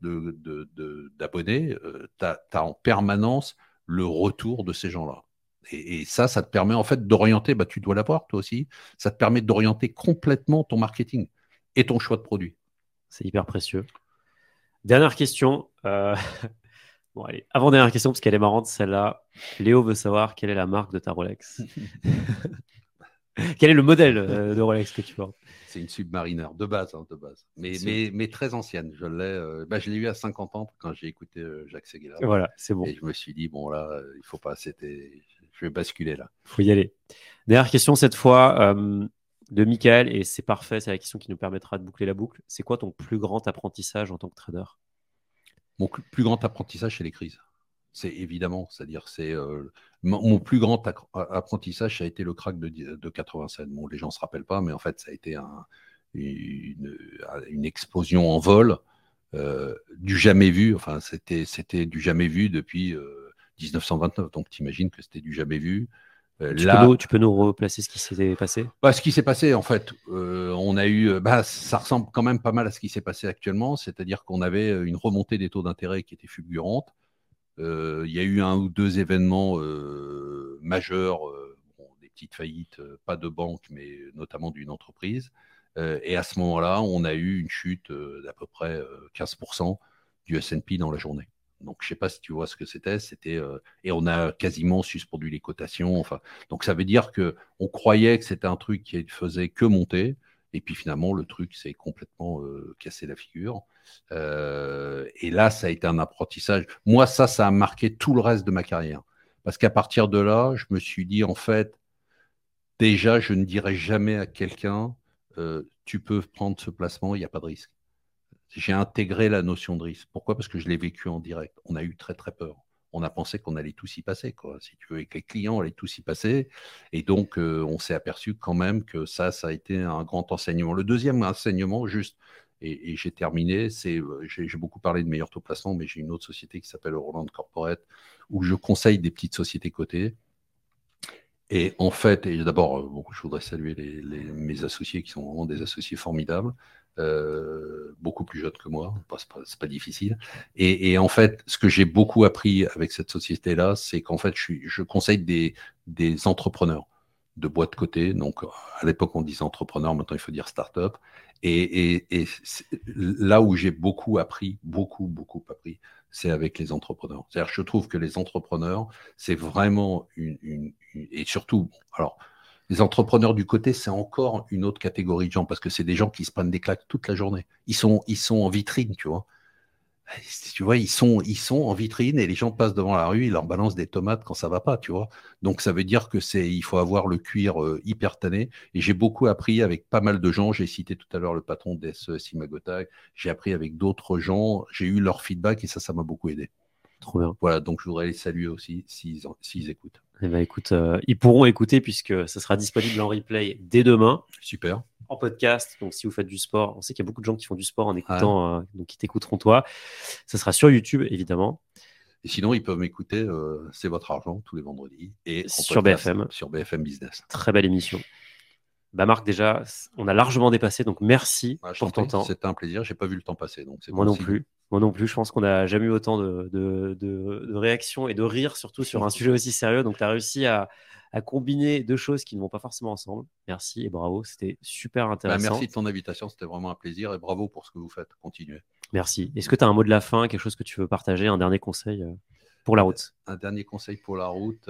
d'abonnés, tu as en permanence le retour de ces gens-là. Et ça te permet en fait d'orienter, bah, tu dois l'avoir toi aussi, ça te permet d'orienter complètement ton marketing et ton choix de produit. C'est hyper précieux. Dernière question. Bon, allez, avant-dernière question, parce qu'elle est marrante, celle-là. Léo veut savoir quelle est la marque de ta Rolex. Quel est le modèle de Rolex que tu portes? C'est une Submariner, de base, hein, de base. Mais très ancienne. Je l'ai eu à 50 ans quand j'ai écouté Jacques Seguela. Voilà, c'est bon. Et je me suis dit, bon là, il faut pas, je vais basculer là. Il faut y aller. Dernière question cette fois de Michael, et c'est parfait, c'est la question qui nous permettra de boucler la boucle. C'est quoi ton plus grand apprentissage en tant que trader? Mon plus grand apprentissage, c'est les crises. C'est évidemment, c'est-à-dire, mon plus grand apprentissage, ça a été le krach de 87. Bon, les gens ne se rappellent pas, mais en fait, ça a été une explosion en vol du jamais vu. Enfin, c'était du jamais vu depuis 1929. Donc, tu imagines que c'était du jamais vu. Tu peux nous replacer ce qui s'est passé? Ce qui s'est passé, en fait, on a eu, ça ressemble quand même pas mal à ce qui s'est passé actuellement, c'est-à-dire qu'on avait une remontée des taux d'intérêt qui était fulgurante. Il y a eu 1 ou 2 événements majeurs, des petites faillites, pas de banque, mais notamment d'une entreprise. Et à ce moment-là, on a eu une chute d'à peu près 15% du S&P dans la journée. Donc, je ne sais pas si tu vois ce que c'était. Et on a quasiment suspendu les cotations. Enfin, donc, ça veut dire qu'on croyait que c'était un truc qui faisait que monter. Et puis finalement, le truc s'est complètement cassé la figure. Et là, ça a été un apprentissage. Moi, ça a marqué tout le reste de ma carrière. Parce qu'à partir de là, je me suis dit, en fait, déjà, je ne dirais jamais à quelqu'un, tu peux prendre ce placement, il n'y a pas de risque. J'ai intégré la notion de risque. Pourquoi? Parce que je l'ai vécu en direct. On a eu très, très peur. On a pensé qu'on allait tous y passer, quoi. Si tu veux, et que les clients allaient tous y passer. Et donc, on s'est aperçu quand même que ça a été un grand enseignement. Le deuxième enseignement, juste, et j'ai terminé, j'ai beaucoup parlé de meilleur taux placement, mais j'ai une autre société qui s'appelle Roland Corporate, où je conseille des petites sociétés cotées. Et en fait, et d'abord, je voudrais saluer mes associés qui sont vraiment des associés formidables, beaucoup plus jeunes que moi, c'est pas difficile. Et en fait, ce que j'ai beaucoup appris avec cette société-là, c'est qu'en fait, je conseille des entrepreneurs de boîtes cotées. Donc, à l'époque, on disait entrepreneurs, maintenant il faut dire start-up. Et là où j'ai beaucoup appris, beaucoup appris, c'est avec les entrepreneurs. C'est-à-dire, je trouve que les entrepreneurs, c'est vraiment et surtout, alors, les entrepreneurs du côté, c'est encore une autre catégorie de gens parce que c'est des gens qui se prennent des claques toute la journée. Ils sont en vitrine, tu vois. Tu vois, ils sont en vitrine et les gens passent devant la rue, ils leur balancent des tomates quand ça va pas, tu vois. Donc ça veut dire que il faut avoir le cuir hyper tanné. Et j'ai beaucoup appris avec pas mal de gens. J'ai cité tout à l'heure le patron d'SES Imagotag. J'ai appris avec d'autres gens. J'ai eu leur feedback et ça m'a beaucoup aidé. Trop bien. Voilà, donc je voudrais les saluer aussi s'ils écoutent. Eh ben, écoute, ils pourront écouter puisque ça sera disponible en replay dès demain. Super. En podcast. Donc, si vous faites du sport, on sait qu'il y a beaucoup de gens qui font du sport en écoutant, donc qui t'écouteront toi. Ça sera sur YouTube, évidemment. Et sinon, ils peuvent m'écouter C'est votre argent tous les vendredis et sur BFM. Sur BFM Business. Très belle émission. Marc, déjà, on a largement dépassé, donc merci pour ton temps. C'était un plaisir, j'ai pas vu le temps passer. Donc Moi non plus. Moi non plus, je pense qu'on n'a jamais eu autant de réactions et de rire, surtout sur un sujet aussi sérieux. Donc, tu as réussi à combiner deux choses qui ne vont pas forcément ensemble. Merci et bravo, c'était super intéressant. Merci de ton invitation, c'était vraiment un plaisir et bravo pour ce que vous faites. Continuez. Merci. Est-ce que tu as un mot de la fin, quelque chose que tu veux partager, un dernier conseil pour la route? Un dernier conseil pour la route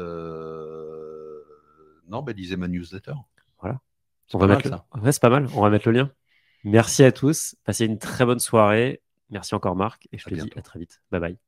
non, lisez ma newsletter. Voilà. C'est pas mal. On va mettre le lien. Merci à tous. Passez une très bonne soirée. Merci encore, Marc. Et je te dis à très vite. Bye bye.